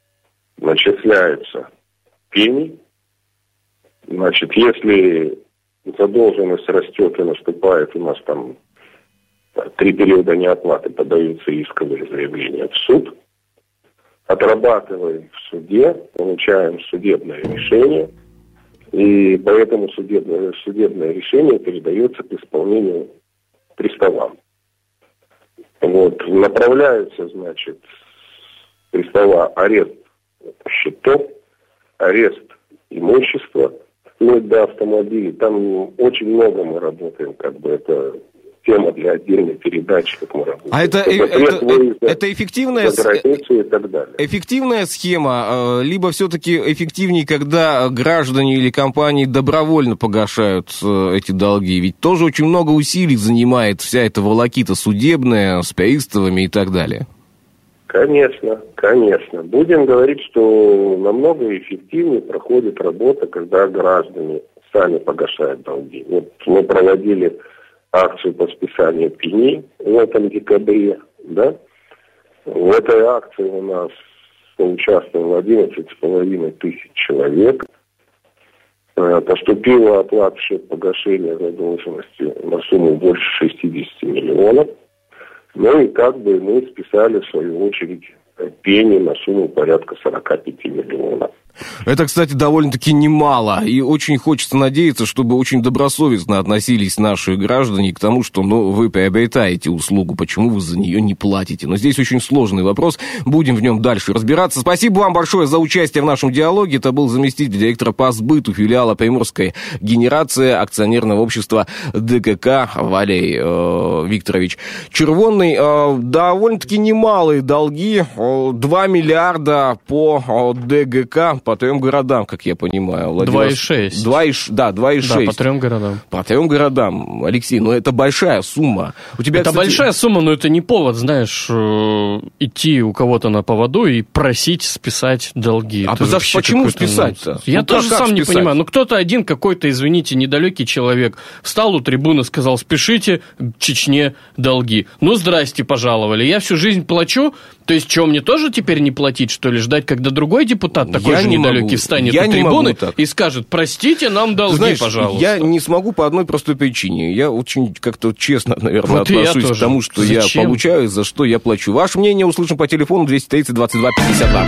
начисляются пени. Значит, если задолженность растет и наступает у нас там 3 периода неоплаты, подаются исковые заявления в суд, отрабатываем в суде, получаем судебное решение, и поэтому судебное решение передается к исполнению приставам. Вот, направляются, значит, пристава арест счетов, арест имущества, вплоть до автомобилей. Там очень много мы работаем, как бы это тема для отдельной передачи, как мы работаем. А это эффективная, и так далее. Эффективная схема, либо все-таки эффективнее, когда граждане или компании добровольно погашают эти долги? Ведь тоже очень много усилий занимает вся эта волокита судебная, с приставами и так далее. Конечно, конечно. Будем говорить, что намного эффективнее проходит работа, когда граждане сами погашают долги. Вот мы проводили акцию по списанию пени в этом декабре, да. В этой акции у нас поучаствовало 11,5 тысяч человек. Поступила оплата в счет погашения задолженности на сумму больше 60 миллионов. Ну и как бы мы списали, в свою очередь, пени на сумму порядка 45 миллионов. Это, кстати, довольно-таки немало, и очень хочется надеяться, чтобы очень добросовестно относились наши граждане к тому, что вы приобретаете услугу, почему вы за нее не платите. Но здесь очень сложный вопрос, будем в нем дальше разбираться. Спасибо вам большое за участие в нашем диалоге. Это был заместитель директора по сбыту филиала Приморской генерации акционерного общества ДКК Валерий Викторович Червонный. Довольно-таки немалые долги, 2 миллиарда по ДГК, по 3 городам, как я понимаю. 2,6. 2,6. Да, по 3 городам. По 3 городам. Алексей, это большая сумма. У тебя, это, кстати, большая сумма, но это не повод, знаешь, идти у кого-то на поводу и просить списать долги. А почему списать-то? Я тоже сам не понимаю. Кто-то один какой-то, извините, недалекий человек встал у трибуны, сказал: спешите, Чечне долги. Здрасте, пожаловали. Я всю жизнь плачу. То есть, что, мне тоже теперь не платить, что ли? Ждать, когда другой депутат такой же недалекий встанет у трибуны и скажет: простите, нам долги, пожалуйста. Я не смогу по одной простой причине. Я очень как-то честно, наверное, отношусь к тому, что я получаю, за что я плачу. Ваше мнение услышим по телефону 230-22-52.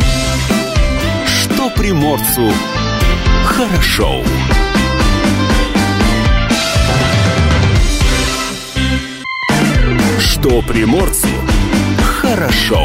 Что приморцу хорошо. Что приморцу хорошо.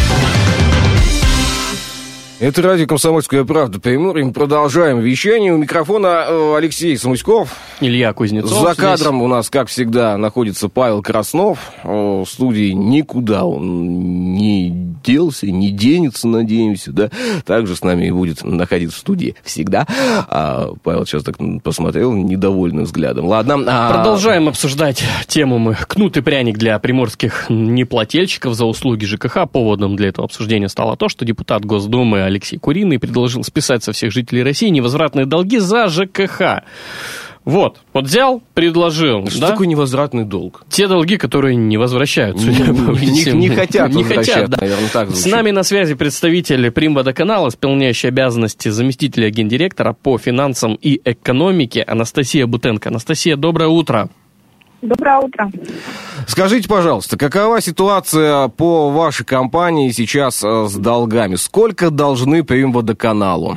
Это радио «Комсомольская правда». Приморье. Мы продолжаем вещание. У микрофона Алексей Самуськов. Илья Кузнецов. За кадром здесь у нас, как всегда, находится Павел Краснов. В студии никуда он не делся, не денется, надеемся, да. Также с нами будет находиться в студии всегда. Павел сейчас так посмотрел недовольным взглядом. Ладно. Продолжаем обсуждать тему мы. Кнут и пряник для приморских неплательщиков за услуги ЖКХ. Поводом для этого обсуждения стало то, что депутат Госдумы Алексей Куриный предложил списать со всех жителей России невозвратные долги за ЖКХ. Вот взял, предложил. Что такое невозвратный долг? Те долги, которые не возвращаются. Не хотят возвращать, да. наверное, так звучит. С нами на связи представитель Примводоканала, исполняющий обязанности заместителя гендиректора по финансам и экономике Анастасия Бутенко. Анастасия, доброе утро. Доброе утро. Скажите, пожалуйста, какова ситуация по вашей компании сейчас с долгами? Сколько должны Примводоканалу?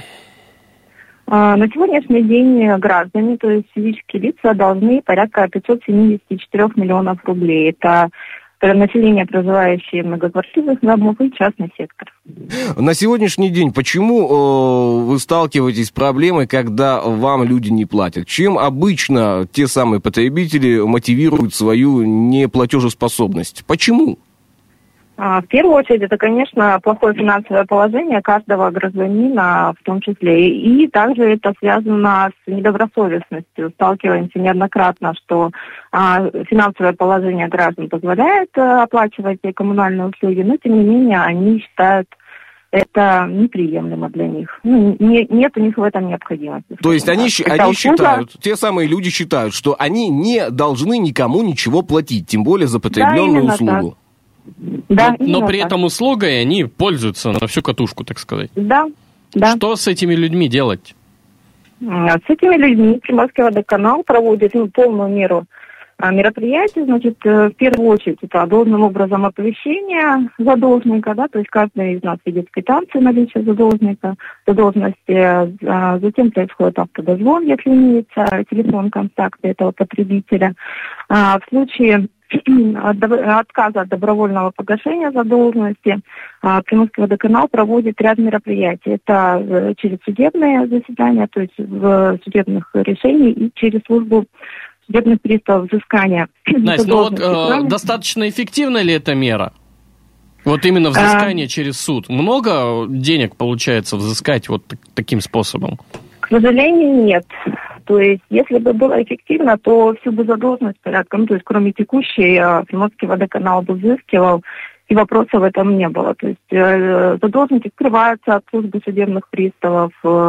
На сегодняшний день граждане, то есть физические лица, должны порядка 574 миллионов рублей. Это население, проживающее в многоквартирных домах и частный сектор. На сегодняшний день почему вы сталкиваетесь с проблемой, когда вам люди не платят? Чем обычно те самые потребители мотивируют свою неплатежеспособность? Почему? В первую очередь, это, конечно, плохое финансовое положение каждого гражданина в том числе. И также это связано с недобросовестностью. Сталкиваемся неоднократно, что финансовое положение граждан позволяет оплачивать коммунальные услуги, но, тем не менее, они считают это неприемлемо для них. Нет у них в этом необходимости. То есть они считают, те самые люди считают, что они не должны никому ничего платить, тем более за потребленную услугу. Так. Да, но при этом услугой они пользуются на всю катушку, так сказать. Да. Что с этими людьми делать? С этими людьми Приморский водоканал проводит полную меру мероприятий. Значит, в первую очередь это должным образом оповещение задолженника, да, то есть каждый из нас видит квитанции наличия задолженности, затем происходит автодозвон, если имеется телефон контакта этого потребителя. В случае отказа от добровольного погашения задолженности Приморский водоканал проводит ряд мероприятий. Это через судебные заседания, то есть в судебных решениях и через службу судебных приставов взыскания. Настя, достаточно эффективна ли эта мера? Вот именно взыскание через суд. Много денег получается взыскать вот таким способом? К сожалению, нет. То есть, если бы было эффективно, то всю бы задолженность порядком, то есть, кроме текущей, Приморский водоканал бы взыскивал, и вопросов в этом не было. То есть, задолженности скрываются от службы судебных приставов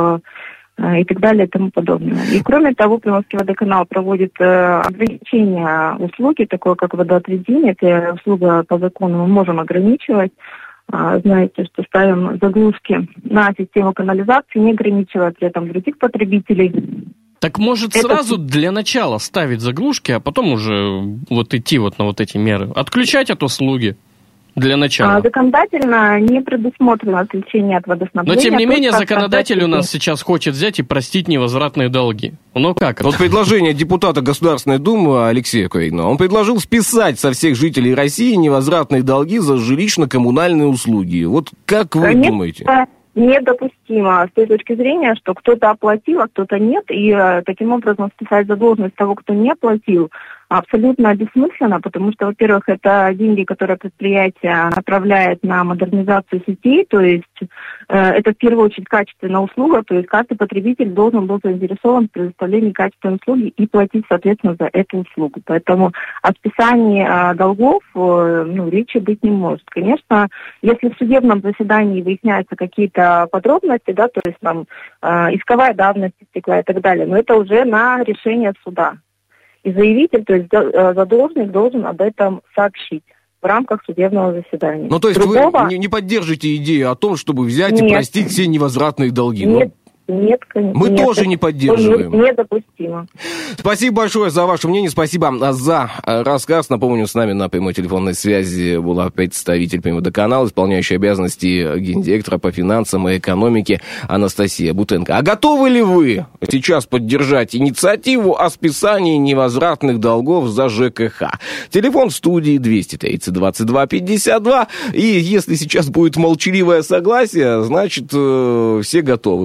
и так далее и тому подобное. И, кроме того, Приморский водоканал проводит ограничения услуги, такое как водоотведение. Это услуга по закону мы можем ограничивать. Знаете, что ставим заглушки на систему канализации, не ограничивая при этом других потребителей. Так может сразу для начала ставить заглушки, а потом уже идти на эти меры? Отключать от услуги для начала? Законодательно не предусмотрено отключение от водоснабжения. Но тем не менее законодатель у нас сейчас хочет взять и простить невозвратные долги. Ну как это? Вот предложение депутата Государственной Думы Алексея Куриного. Он предложил списать со всех жителей России невозвратные долги за жилищно-коммунальные услуги. Вот как вы думаете? Недопустимо с той точки зрения, что кто-то оплатил, а кто-то нет, и таким образом списать задолженность того, кто не оплатил, абсолютно бессмысленно, потому что, во-первых, это деньги, которые предприятие направляет на модернизацию сетей, то есть это в первую очередь качественная услуга, то есть каждый потребитель должен был заинтересован в предоставлении качественной услуги и платить, соответственно, за эту услугу. Поэтому о списании долгов речи быть не может. Конечно, если в судебном заседании выясняются какие-то подробности, да, то есть там исковая давность истекла и так далее, но это уже на решение суда. И заявитель, то есть задолженник, должен об этом сообщить в рамках судебного заседания. Ну, то есть вы не поддержите идею о том, чтобы взять и простить все невозвратные долги? Нет, конечно. Мы тоже не поддерживаем. Недопустимо. Спасибо большое за ваше мнение, спасибо за рассказ. Напомню, с нами на прямой телефонной связи была представитель Примводоканала, исполняющая обязанности гендиректора по финансам и экономике Анастасия Бутенко. А готовы ли вы сейчас поддержать инициативу о списании невозвратных долгов за ЖКХ? Телефон в студии 230 22 52. И если сейчас будет молчаливое согласие, значит, все готовы. Платите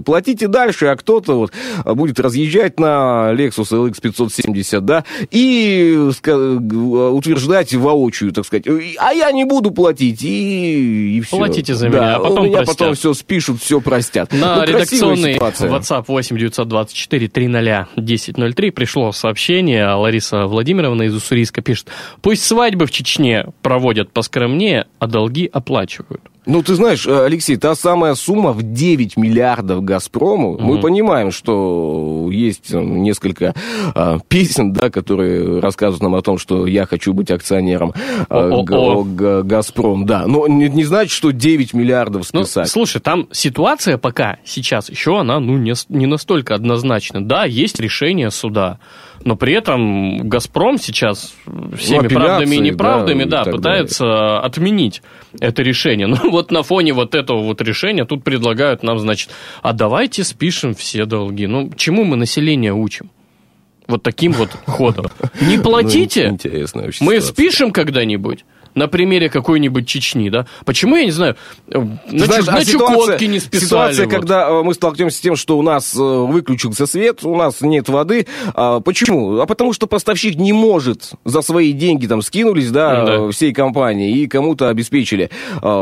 дальше, а кто-то вот будет разъезжать на Lexus LX 570, да, и утверждать воочию, так сказать, а я не буду платить, и все. Платите за меня, а потом простят. Потом все спишут, все простят. На редакционный WhatsApp 8-924-300-1003 пришло сообщение, Лариса Владимировна из Уссурийска пишет: пусть свадьбы в Чечне проводят поскромнее, а долги оплачивают. Ну, ты знаешь, Алексей, та самая сумма в 9 миллиардов «Газпрому», мы понимаем, что есть несколько песен, да, которые рассказывают нам о том, что я хочу быть акционером «Газпром», да, но не значит, что 9 миллиардов списать. Ну, слушай, там ситуация пока сейчас еще, она, не настолько однозначна. Да, есть решение суда, но при этом «Газпром» сейчас всеми правдами и неправдами, да, пытается отменить это решение. Ну, вот на фоне вот этого вот решения тут предлагают нам, значит, а давайте спишем все долги. Ну, чему мы население учим? Вот таким вот ходом. Не платите, мы спишем когда-нибудь. На примере какой-нибудь Чечни, да? Почему, я не знаю, на Чукотке не списали? Ситуация, когда мы столкнемся с тем, что у нас выключился свет, у нас нет воды. Почему? А потому что поставщик не может за свои деньги, там, скинулись, да, всей компании, и кому-то обеспечили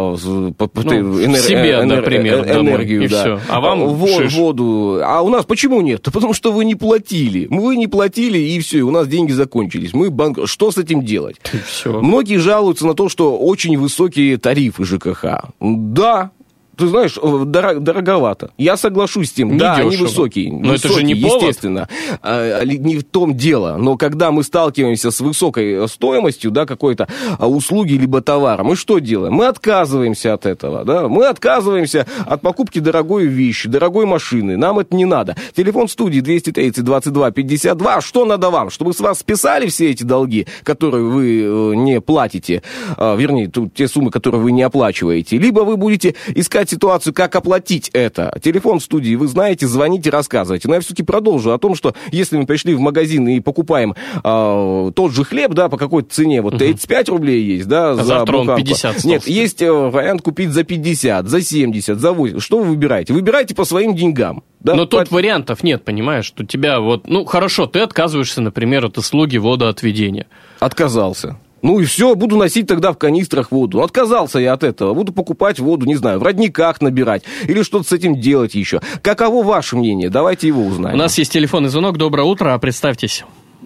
себе, например, энергию, и да. все. А вам воду. А у нас почему нет? Потому что вы не платили. Вы не платили, и все, у нас деньги закончились. Что с этим делать? Все. Многие жалуются на то, что очень высокие тарифы ЖКХ. Да, ты знаешь, дороговато. Я соглашусь с тем. Не да, дешево. они высокие. Но это же не повод. Естественно. Не в том дело. Но когда мы сталкиваемся с высокой стоимостью, да, какой-то услуги либо товара, мы что делаем? Мы отказываемся от этого. Да? Мы отказываемся от покупки дорогой вещи, дорогой машины. Нам это не надо. Телефон студии 230-22-52. Что надо вам? Чтобы с вас списали все эти долги, которые вы не платите, вернее, те суммы, которые вы не оплачиваете. Либо вы будете искать ситуацию, как оплатить это. Телефон в студии, вы знаете, звоните, рассказывайте. Но я все-таки продолжу о том, что если мы пришли в магазин и покупаем тот же хлеб, да, по какой-то цене, вот 35 рублей есть, да, за завтра буханку. Он 50 Нет, есть вариант купить за 50, за 70, за 80. Что вы выбираете? Выбирайте по своим деньгам. Да? Но тут вариантов нет, понимаешь, что тебя вот... Ну, хорошо, ты отказываешься, например, от услуги водоотведения. Отказался. Ну и все, буду носить тогда в канистрах воду. Отказался я от этого. Буду покупать воду, не знаю, в родниках набирать. Или что-то с этим делать еще. Каково ваше мнение? Давайте его узнаем. У нас есть телефонный звонок. Доброе утро. Представьтесь.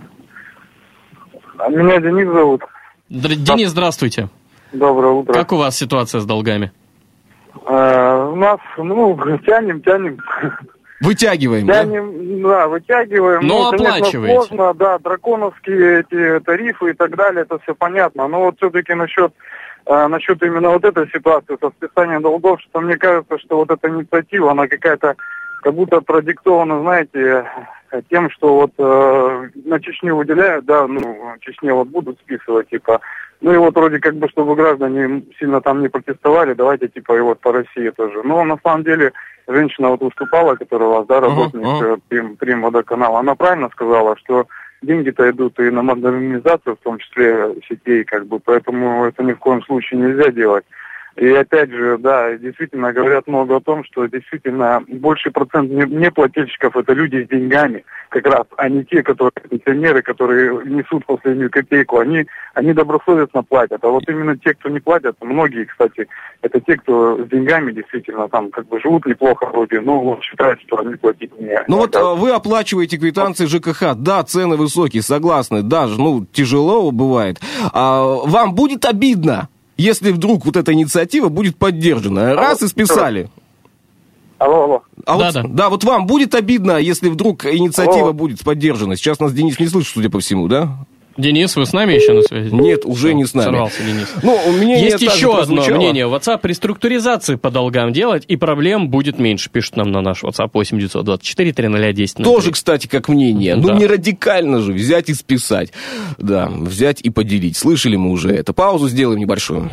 Меня Денис зовут. Денис, здравствуйте. Доброе утро. Как у вас ситуация с долгами? У нас, тянем. Вытягиваем, вытягиваем. Но конечно, оплачиваете. Сложно, да, драконовские эти тарифы и так далее, это все понятно. Но вот все-таки насчет именно вот этой ситуации со списанием долгов, что мне кажется, что вот эта инициатива, она какая-то как будто продиктована, знаете, тем, что вот на Чечню выделяют, да, Чечне вот будут списывать, типа, ну и вот вроде как бы, чтобы граждане сильно там не протестовали, давайте типа и вот по России тоже. Но на самом деле женщина вот выступала, которая у вас, да, работник Примводоканала, она правильно сказала, что деньги-то идут и на модернизацию, в том числе сетей, как бы, поэтому это ни в коем случае нельзя делать. И опять же, да, действительно говорят много о том, что действительно больший процент неплательщиков это люди с деньгами, как раз, а не те, которые пенсионеры, которые несут последнюю копейку, они добросовестно платят. А вот именно те, кто не платят, многие, кстати, это те, кто с деньгами действительно там как бы живут неплохо вроде, но вот считают, что они платить не. Ну вот вы оплачиваете квитанции ЖКХ, да, цены высокие, согласны, даже, тяжело бывает. Вам будет обидно, если вдруг вот эта инициатива будет поддержана. Раз и списали. Алло. Да, вот вам будет обидно, если вдруг инициатива будет поддержана. Сейчас нас Денис не слышит, судя по всему, да? Денис, вы с нами еще на связи? Нет, уже не с нами. Сорвался Денис. Есть еще одно мнение. WhatsApp при структуризации по долгам делать, и проблем будет меньше, пишут нам на наш WhatsApp 8-924-300-1003. Тоже, кстати, как мнение. Да. Не радикально же взять и списать. Да, взять и поделить. Слышали мы уже это. Паузу сделаем небольшую.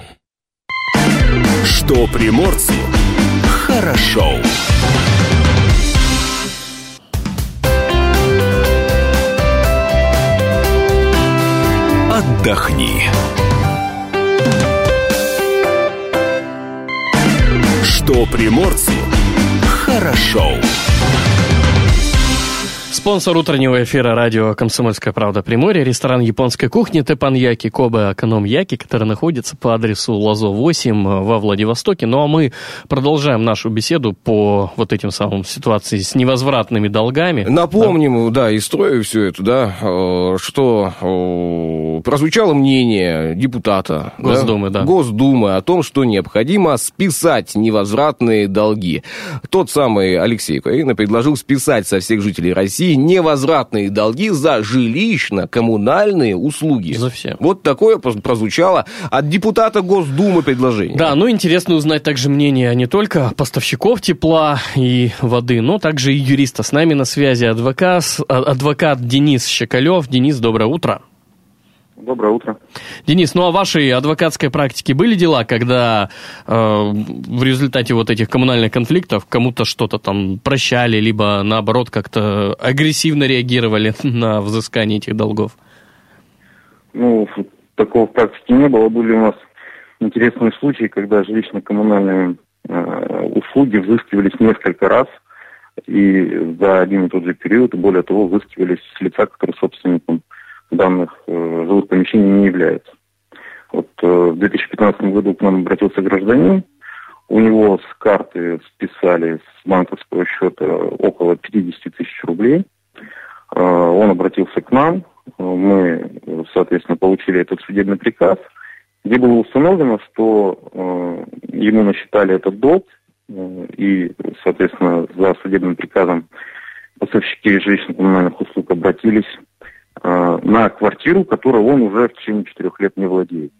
Что приморцу хорошо. Отдохни. Что приморцу хорошо. Спонсор утреннего эфира радио «Комсомольская правда» Приморье, ресторан японской кухни Теппаньяки Кобе Эконом-Яки, который находится по адресу Лазо 8 во Владивостоке. Ну а мы продолжаем нашу беседу по вот этим самым ситуациям с невозвратными долгами. Напомним, да, историю всю эту, да, что прозвучало мнение депутата Госдумы, да, Госдумы о том, что необходимо списать невозвратные долги. Тот самый Алексей Украина предложил списать со всех жителей России невозвратные долги за жилищно-коммунальные услуги. За все. Вот такое прозвучало от депутата Госдумы предложение. Да, ну интересно узнать также мнение не только поставщиков тепла и воды, но также и юриста. С нами на связи адвокат Денис Щекалев. Денис, доброе утро. Доброе утро. Денис, ну а в вашей адвокатской практике были дела, когда в результате вот этих коммунальных конфликтов кому-то что-то там прощали, либо наоборот как-то агрессивно реагировали на взыскание этих долгов? Ну, такого в практике не было. Были у нас интересные случаи, когда жилищно-коммунальные услуги взыскивались несколько раз и за один и тот же период, и более того, взыскивались с лица, который собственником данных жилых помещений не является. Вот в 2015 году к нам обратился гражданин, у него с карты списали с банковского счета около 50 тысяч рублей. Он обратился к нам, мы, соответственно, получили этот судебный приказ, где было установлено, что ему насчитали этот долг, и, соответственно, за судебным приказом поставщики жилищно-коммунальных услуг обратились на квартиру, которой он уже в течение 4 лет не владеет.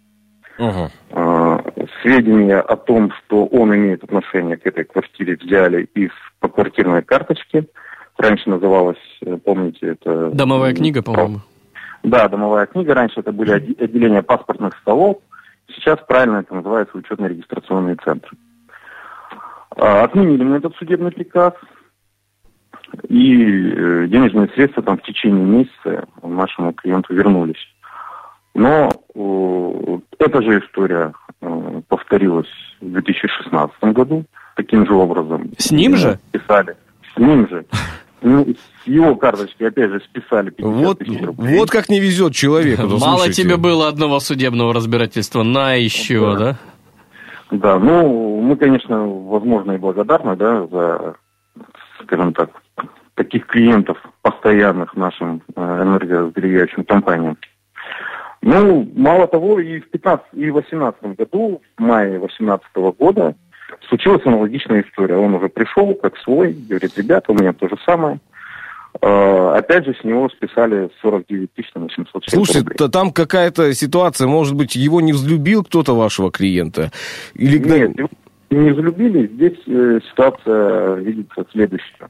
Сведения о том, что он имеет отношение к этой квартире, взяли из поквартирной карточки. Раньше называлась, помните, это... Домовая книга, по-моему. Да, домовая книга. Раньше это были отделения паспортных столов. Сейчас правильно это называется учетно-регистрационные центры. Отменили мы этот судебный приказ. И денежные средства там в течение месяца нашему клиенту вернулись. Но эта же история повторилась в 2016 году таким же образом. С ним же? Списали. С ним же. С его карточки опять же списали 50 тысяч рублей. Вот как не везет человеку. Мало тебе было одного судебного разбирательства, на еще, да? Да, ну, мы, конечно, возможно, и благодарны, да, за, скажем так, таких клиентов постоянных нашим энергосберегающим компаниям. Ну, мало того, и в 2015 и 2018 году, в мае 2018 года, случилась аналогичная история. Он уже пришел как свой, говорит, ребята, у меня то же самое. Опять же, с него списали 49 700 рублей. Слушайте, там какая-то ситуация, может быть, его не взлюбил кто-то вашего клиента? Или... Нет, его не взлюбили. Здесь ситуация видится следующая.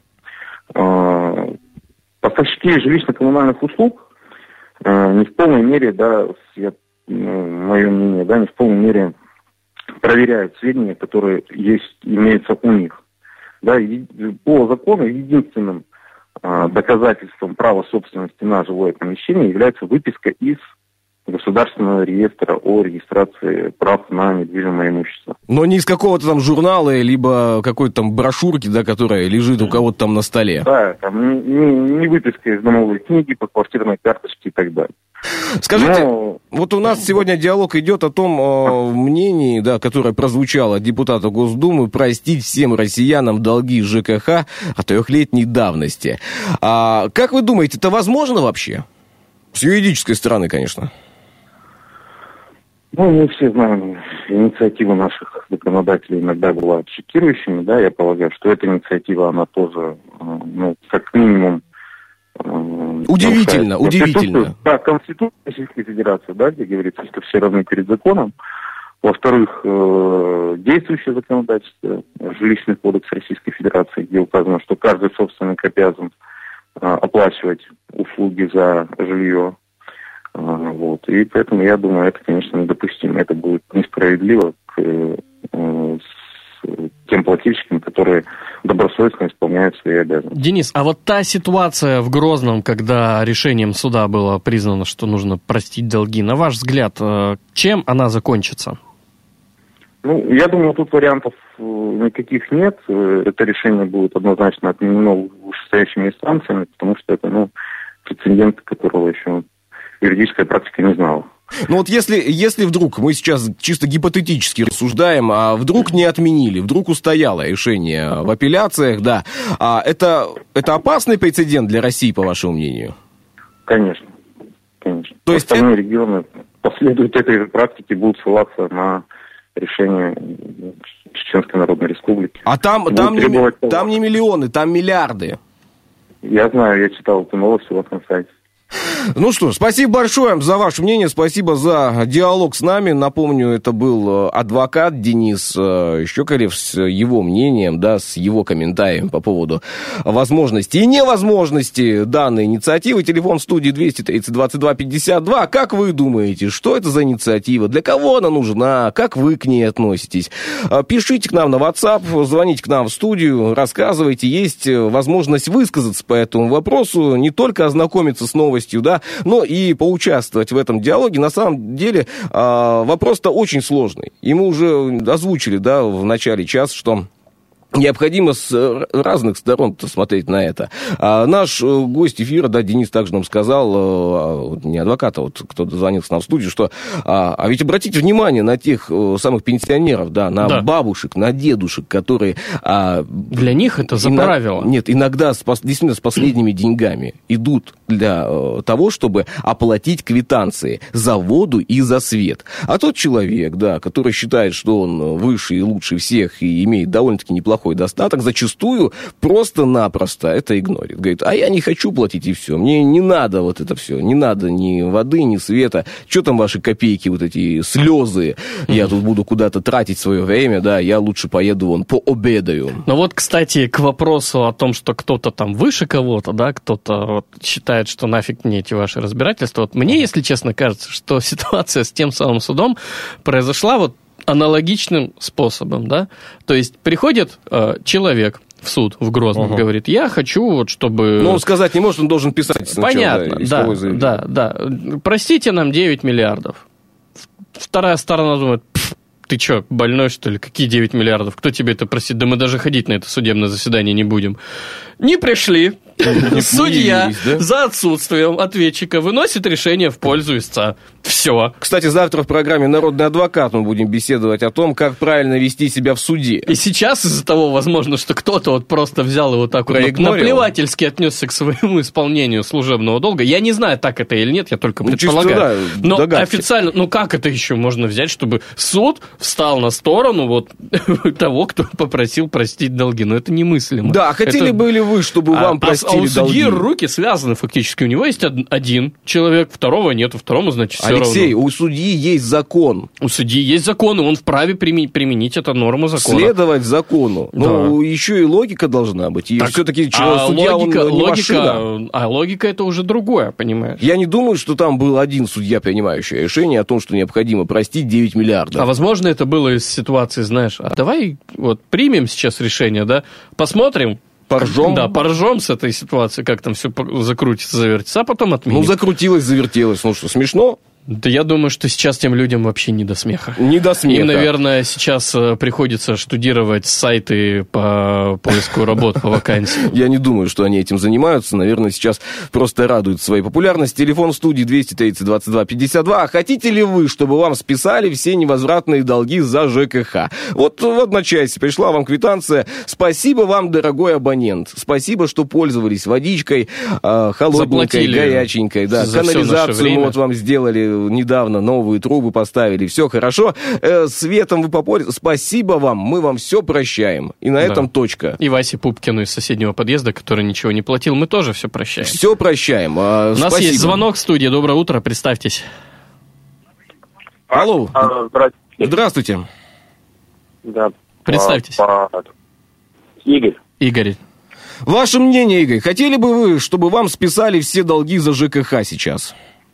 Поставщики жилищно-коммунальных услуг не в полной мере, да, мое мнение, да, не в полной мере проверяют сведения, которые имеются у них. Да, по закону единственным доказательством права собственности на жилое помещение является выписка из Государственного реестра о регистрации прав на недвижимое имущество. Но не из какого-то там журнала, либо какой-то там брошюрки, да, которая лежит у кого-то там на столе. Да, там не выписка из домовой книги, по квартирной карточке и так далее. Скажите, вот у нас сегодня диалог идет о том мнении, да, которое прозвучало от депутата Госдумы, простить всем россиянам долги ЖКХ от 3-летней давности. Как вы думаете, это возможно вообще? С юридической стороны, конечно. Ну, мы все знаем, инициатива наших законодателей иногда была шокирующими, да, я полагаю, что эта инициатива, она тоже, ну, как минимум... Удивительно. Да, Конституция Российской Федерации, да, где говорится, что все равны перед законом. Во-вторых, действующее законодательство, жилищный кодекс Российской Федерации, где указано, что каждый собственник обязан оплачивать услуги за жилье. Вот. И поэтому я думаю, это, конечно, недопустимо. Это будет несправедливо к тем плательщикам, которые добросовестно исполняют свои обязанности. Денис, а вот та ситуация в Грозном, когда решением суда было признано, что нужно простить долги, на ваш взгляд, чем она закончится? Ну, я думаю, тут вариантов никаких нет. Это решение будет однозначно отменено вышестоящими инстанциями, потому что это, прецедент, которого еще юридическая практика не знала. Ну вот если вдруг, мы сейчас чисто гипотетически рассуждаем, а вдруг не отменили, вдруг устояло решение в апелляциях, да, это опасный прецедент для России, по вашему мнению? Конечно. То есть остальные регионы последуют этой практике, будут ссылаться на решение Чеченской Народной Республики. А там не миллионы, там миллиарды. Я знаю, я читал эту новость у вас на сайте. Ну что ж, спасибо большое за ваше мнение, спасибо за диалог с нами. Напомню, это был адвокат Денис Щекарев с его мнением, да, с его комментарием по поводу возможности и невозможности данной инициативы. Телефон в студии 230-22-52. Как вы думаете, что это за инициатива? Для кого она нужна? Как вы к ней относитесь? Пишите к нам на WhatsApp, звоните к нам в студию, рассказывайте. Есть возможность высказаться по этому вопросу, не только ознакомиться с новостью, да, но и поучаствовать в этом диалоге. На самом деле вопрос-то очень сложный. И мы уже озвучили, да, в начале часа, что необходимо с разных сторон смотреть на это. Наш гость эфира, да, Денис также нам сказал, не адвокат, а вот кто-то звонился нам в студию, что ведь обратите внимание на тех самых пенсионеров, да, на бабушек, на дедушек, которые... Для них это за правило. Нет, иногда действительно с последними деньгами идут для того, чтобы оплатить квитанции за воду и за свет. А тот человек, да, который считает, что он выше и лучше всех и имеет довольно-таки неплохой достаток, зачастую просто-напросто это игнорит. Говорит, я не хочу платить, и все. Мне не надо вот это все. Не надо ни воды, ни света. Что там ваши копейки, вот эти слезы? Я тут буду куда-то тратить свое время, да, я лучше поеду вон пообедаю. Ну вот, кстати, к вопросу о том, что кто-то там выше кого-то, да, кто-то вот считает, что нафиг мне эти ваши разбирательства. Вот мне, если честно, кажется, что ситуация с тем самым судом произошла вот аналогичным способом, да, то есть приходит человек в суд в Грозном, говорит, я хочу вот, чтобы... Ну, он сказать не может, он должен писать сначала. Понятно, да. Простите нам 9 миллиардов. Вторая сторона думает, ты что, больной, что ли? Какие 9 миллиардов? Кто тебе это просит? Да мы даже ходить на это судебное заседание не будем. Не пришли. Судья за отсутствием ответчика выносит решение в пользу истца. Все. Кстати, завтра в программе «Народный адвокат» мы будем беседовать о том, как правильно вести себя в суде. И сейчас из-за того, возможно, что кто-то вот просто взял и вот так вот наплевательски отнесся к своему исполнению служебного долга. Я не знаю, так это или нет, я только предполагаю. Чисто, но официально, как это еще можно взять, чтобы суд встал на сторону вот того, кто попросил простить долги? Но это немыслимо. Да, хотели бы ли вы, чтобы вам простили долги? А у судьи руки связаны фактически. У него есть один человек, второго нету, второму, значит, все Алексей, равно. у судьи есть закон. У судьи есть закон, и он вправе применить эту норму закона. Следовать закону. Да. Но еще и логика должна быть. И все-таки судья, логика, он не машина. А логика это уже другое, понимаешь? Я не думаю, что там был один судья, принимающий решение о том, что необходимо простить 9 миллиардов. А возможно, это было из ситуации, знаешь, давай вот примем сейчас решение, да, посмотрим, поржем. Да, поржем с этой ситуации, как там все закрутится, завертится, а потом отменим. Ну, закрутилось, завертелось. Ну что, смешно? Да я думаю, что сейчас тем людям вообще не до смеха. Не до смеха. Им, наверное, сейчас приходится штудировать сайты по поиску работ по вакансиям. Я не думаю, что они этим занимаются. Наверное, сейчас просто радуют своей популярности. Телефон в студии 230-22-52. А хотите ли вы, чтобы вам списали все невозвратные долги за ЖКХ? Вот в одночасье пришла вам квитанция. Спасибо вам, дорогой абонент. Спасибо, что пользовались водичкой холодненькой, заплатили горяченькой. Да, канализацию мы вот вам сделали недавно, новые трубы поставили, все хорошо. Светом вы попользовались. Спасибо вам, мы вам все прощаем. И на этом точка. И Васе Пупкину из соседнего подъезда, который ничего не платил, мы тоже все прощаем. Все прощаем. У нас есть звонок в студии. Доброе утро, представьтесь. Алло. Здравствуйте. Да. Представьтесь. Игорь. Ваше мнение, Игорь, хотели бы вы, чтобы вам списали все долги за ЖКХ сейчас?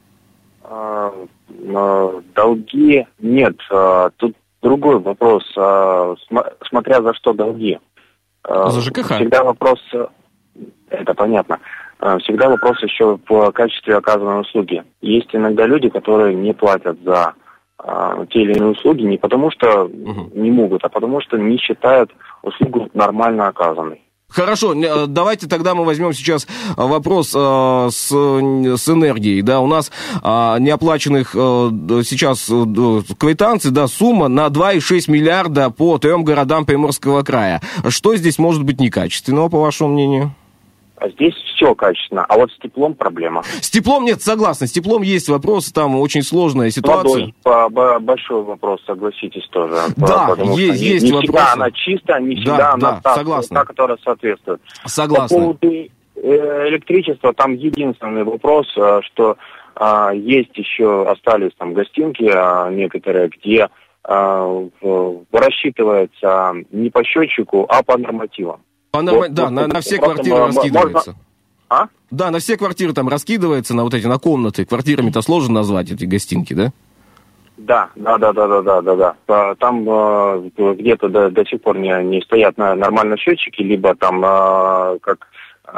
Долги нет. Тут другой вопрос. Смотря за что долги. За ЖКХ? Всегда вопрос... Это понятно. Всегда вопрос еще по качеству оказанной услуги. Есть иногда люди, которые не платят за те или иные услуги не потому, что не могут, а потому, что не считают услугу нормально оказанной. Хорошо, давайте тогда мы возьмем сейчас вопрос с энергией. Да, у нас неоплаченных сейчас квитанций, да, сумма на 2,6 миллиарда по 3 городам Приморского края. Что здесь может быть некачественного, по вашему мнению? А здесь все качественно, а вот с теплом проблема. С теплом нет, согласен, с теплом есть вопросы, там очень сложная ситуация. Водой большой вопрос, согласитесь тоже. Да, есть не вопросы. Всегда она чистая, не всегда она та, которая соответствует. Согласен. По поводу электричества, там единственный вопрос, что есть еще, остались там гостинки некоторые, где рассчитывается не по счетчику, а по нормативам. Да, на все квартиры раскидывается. Да, на все квартиры там раскидывается, на комнаты. Квартирами-то сложно назвать эти гостинки, да? Да. Там где-то до сих пор не стоят нормально счетчики, либо там, как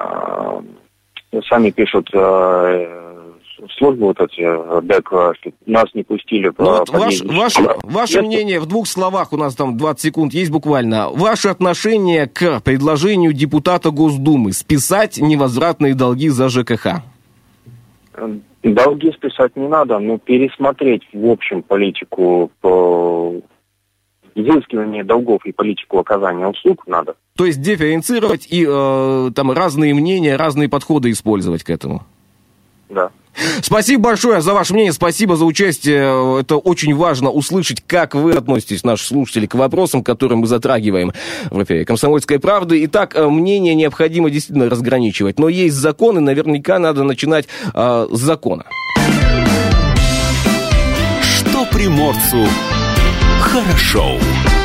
сами пишут службы вот эти, ДЭК, нас не пустили. Ваше мнение в 2 словах, у нас там 20 секунд есть буквально. Ваше отношение к предложению депутата Госдумы списать невозвратные долги за ЖКХ? Долги списать не надо, но пересмотреть в общем политику по изыскиванию долгов и политику оказания услуг надо. То есть дифференцировать и там разные мнения, разные подходы использовать к этому? Да. Спасибо большое за ваше мнение, спасибо за участие. Это очень важно услышать, как вы относитесь, наши слушатели, к вопросам, которые мы затрагиваем в эфире «Комсомольской правды». Итак, мнение необходимо действительно разграничивать, но есть закон, и наверняка надо начинать с закона. Что приморцу хорошо.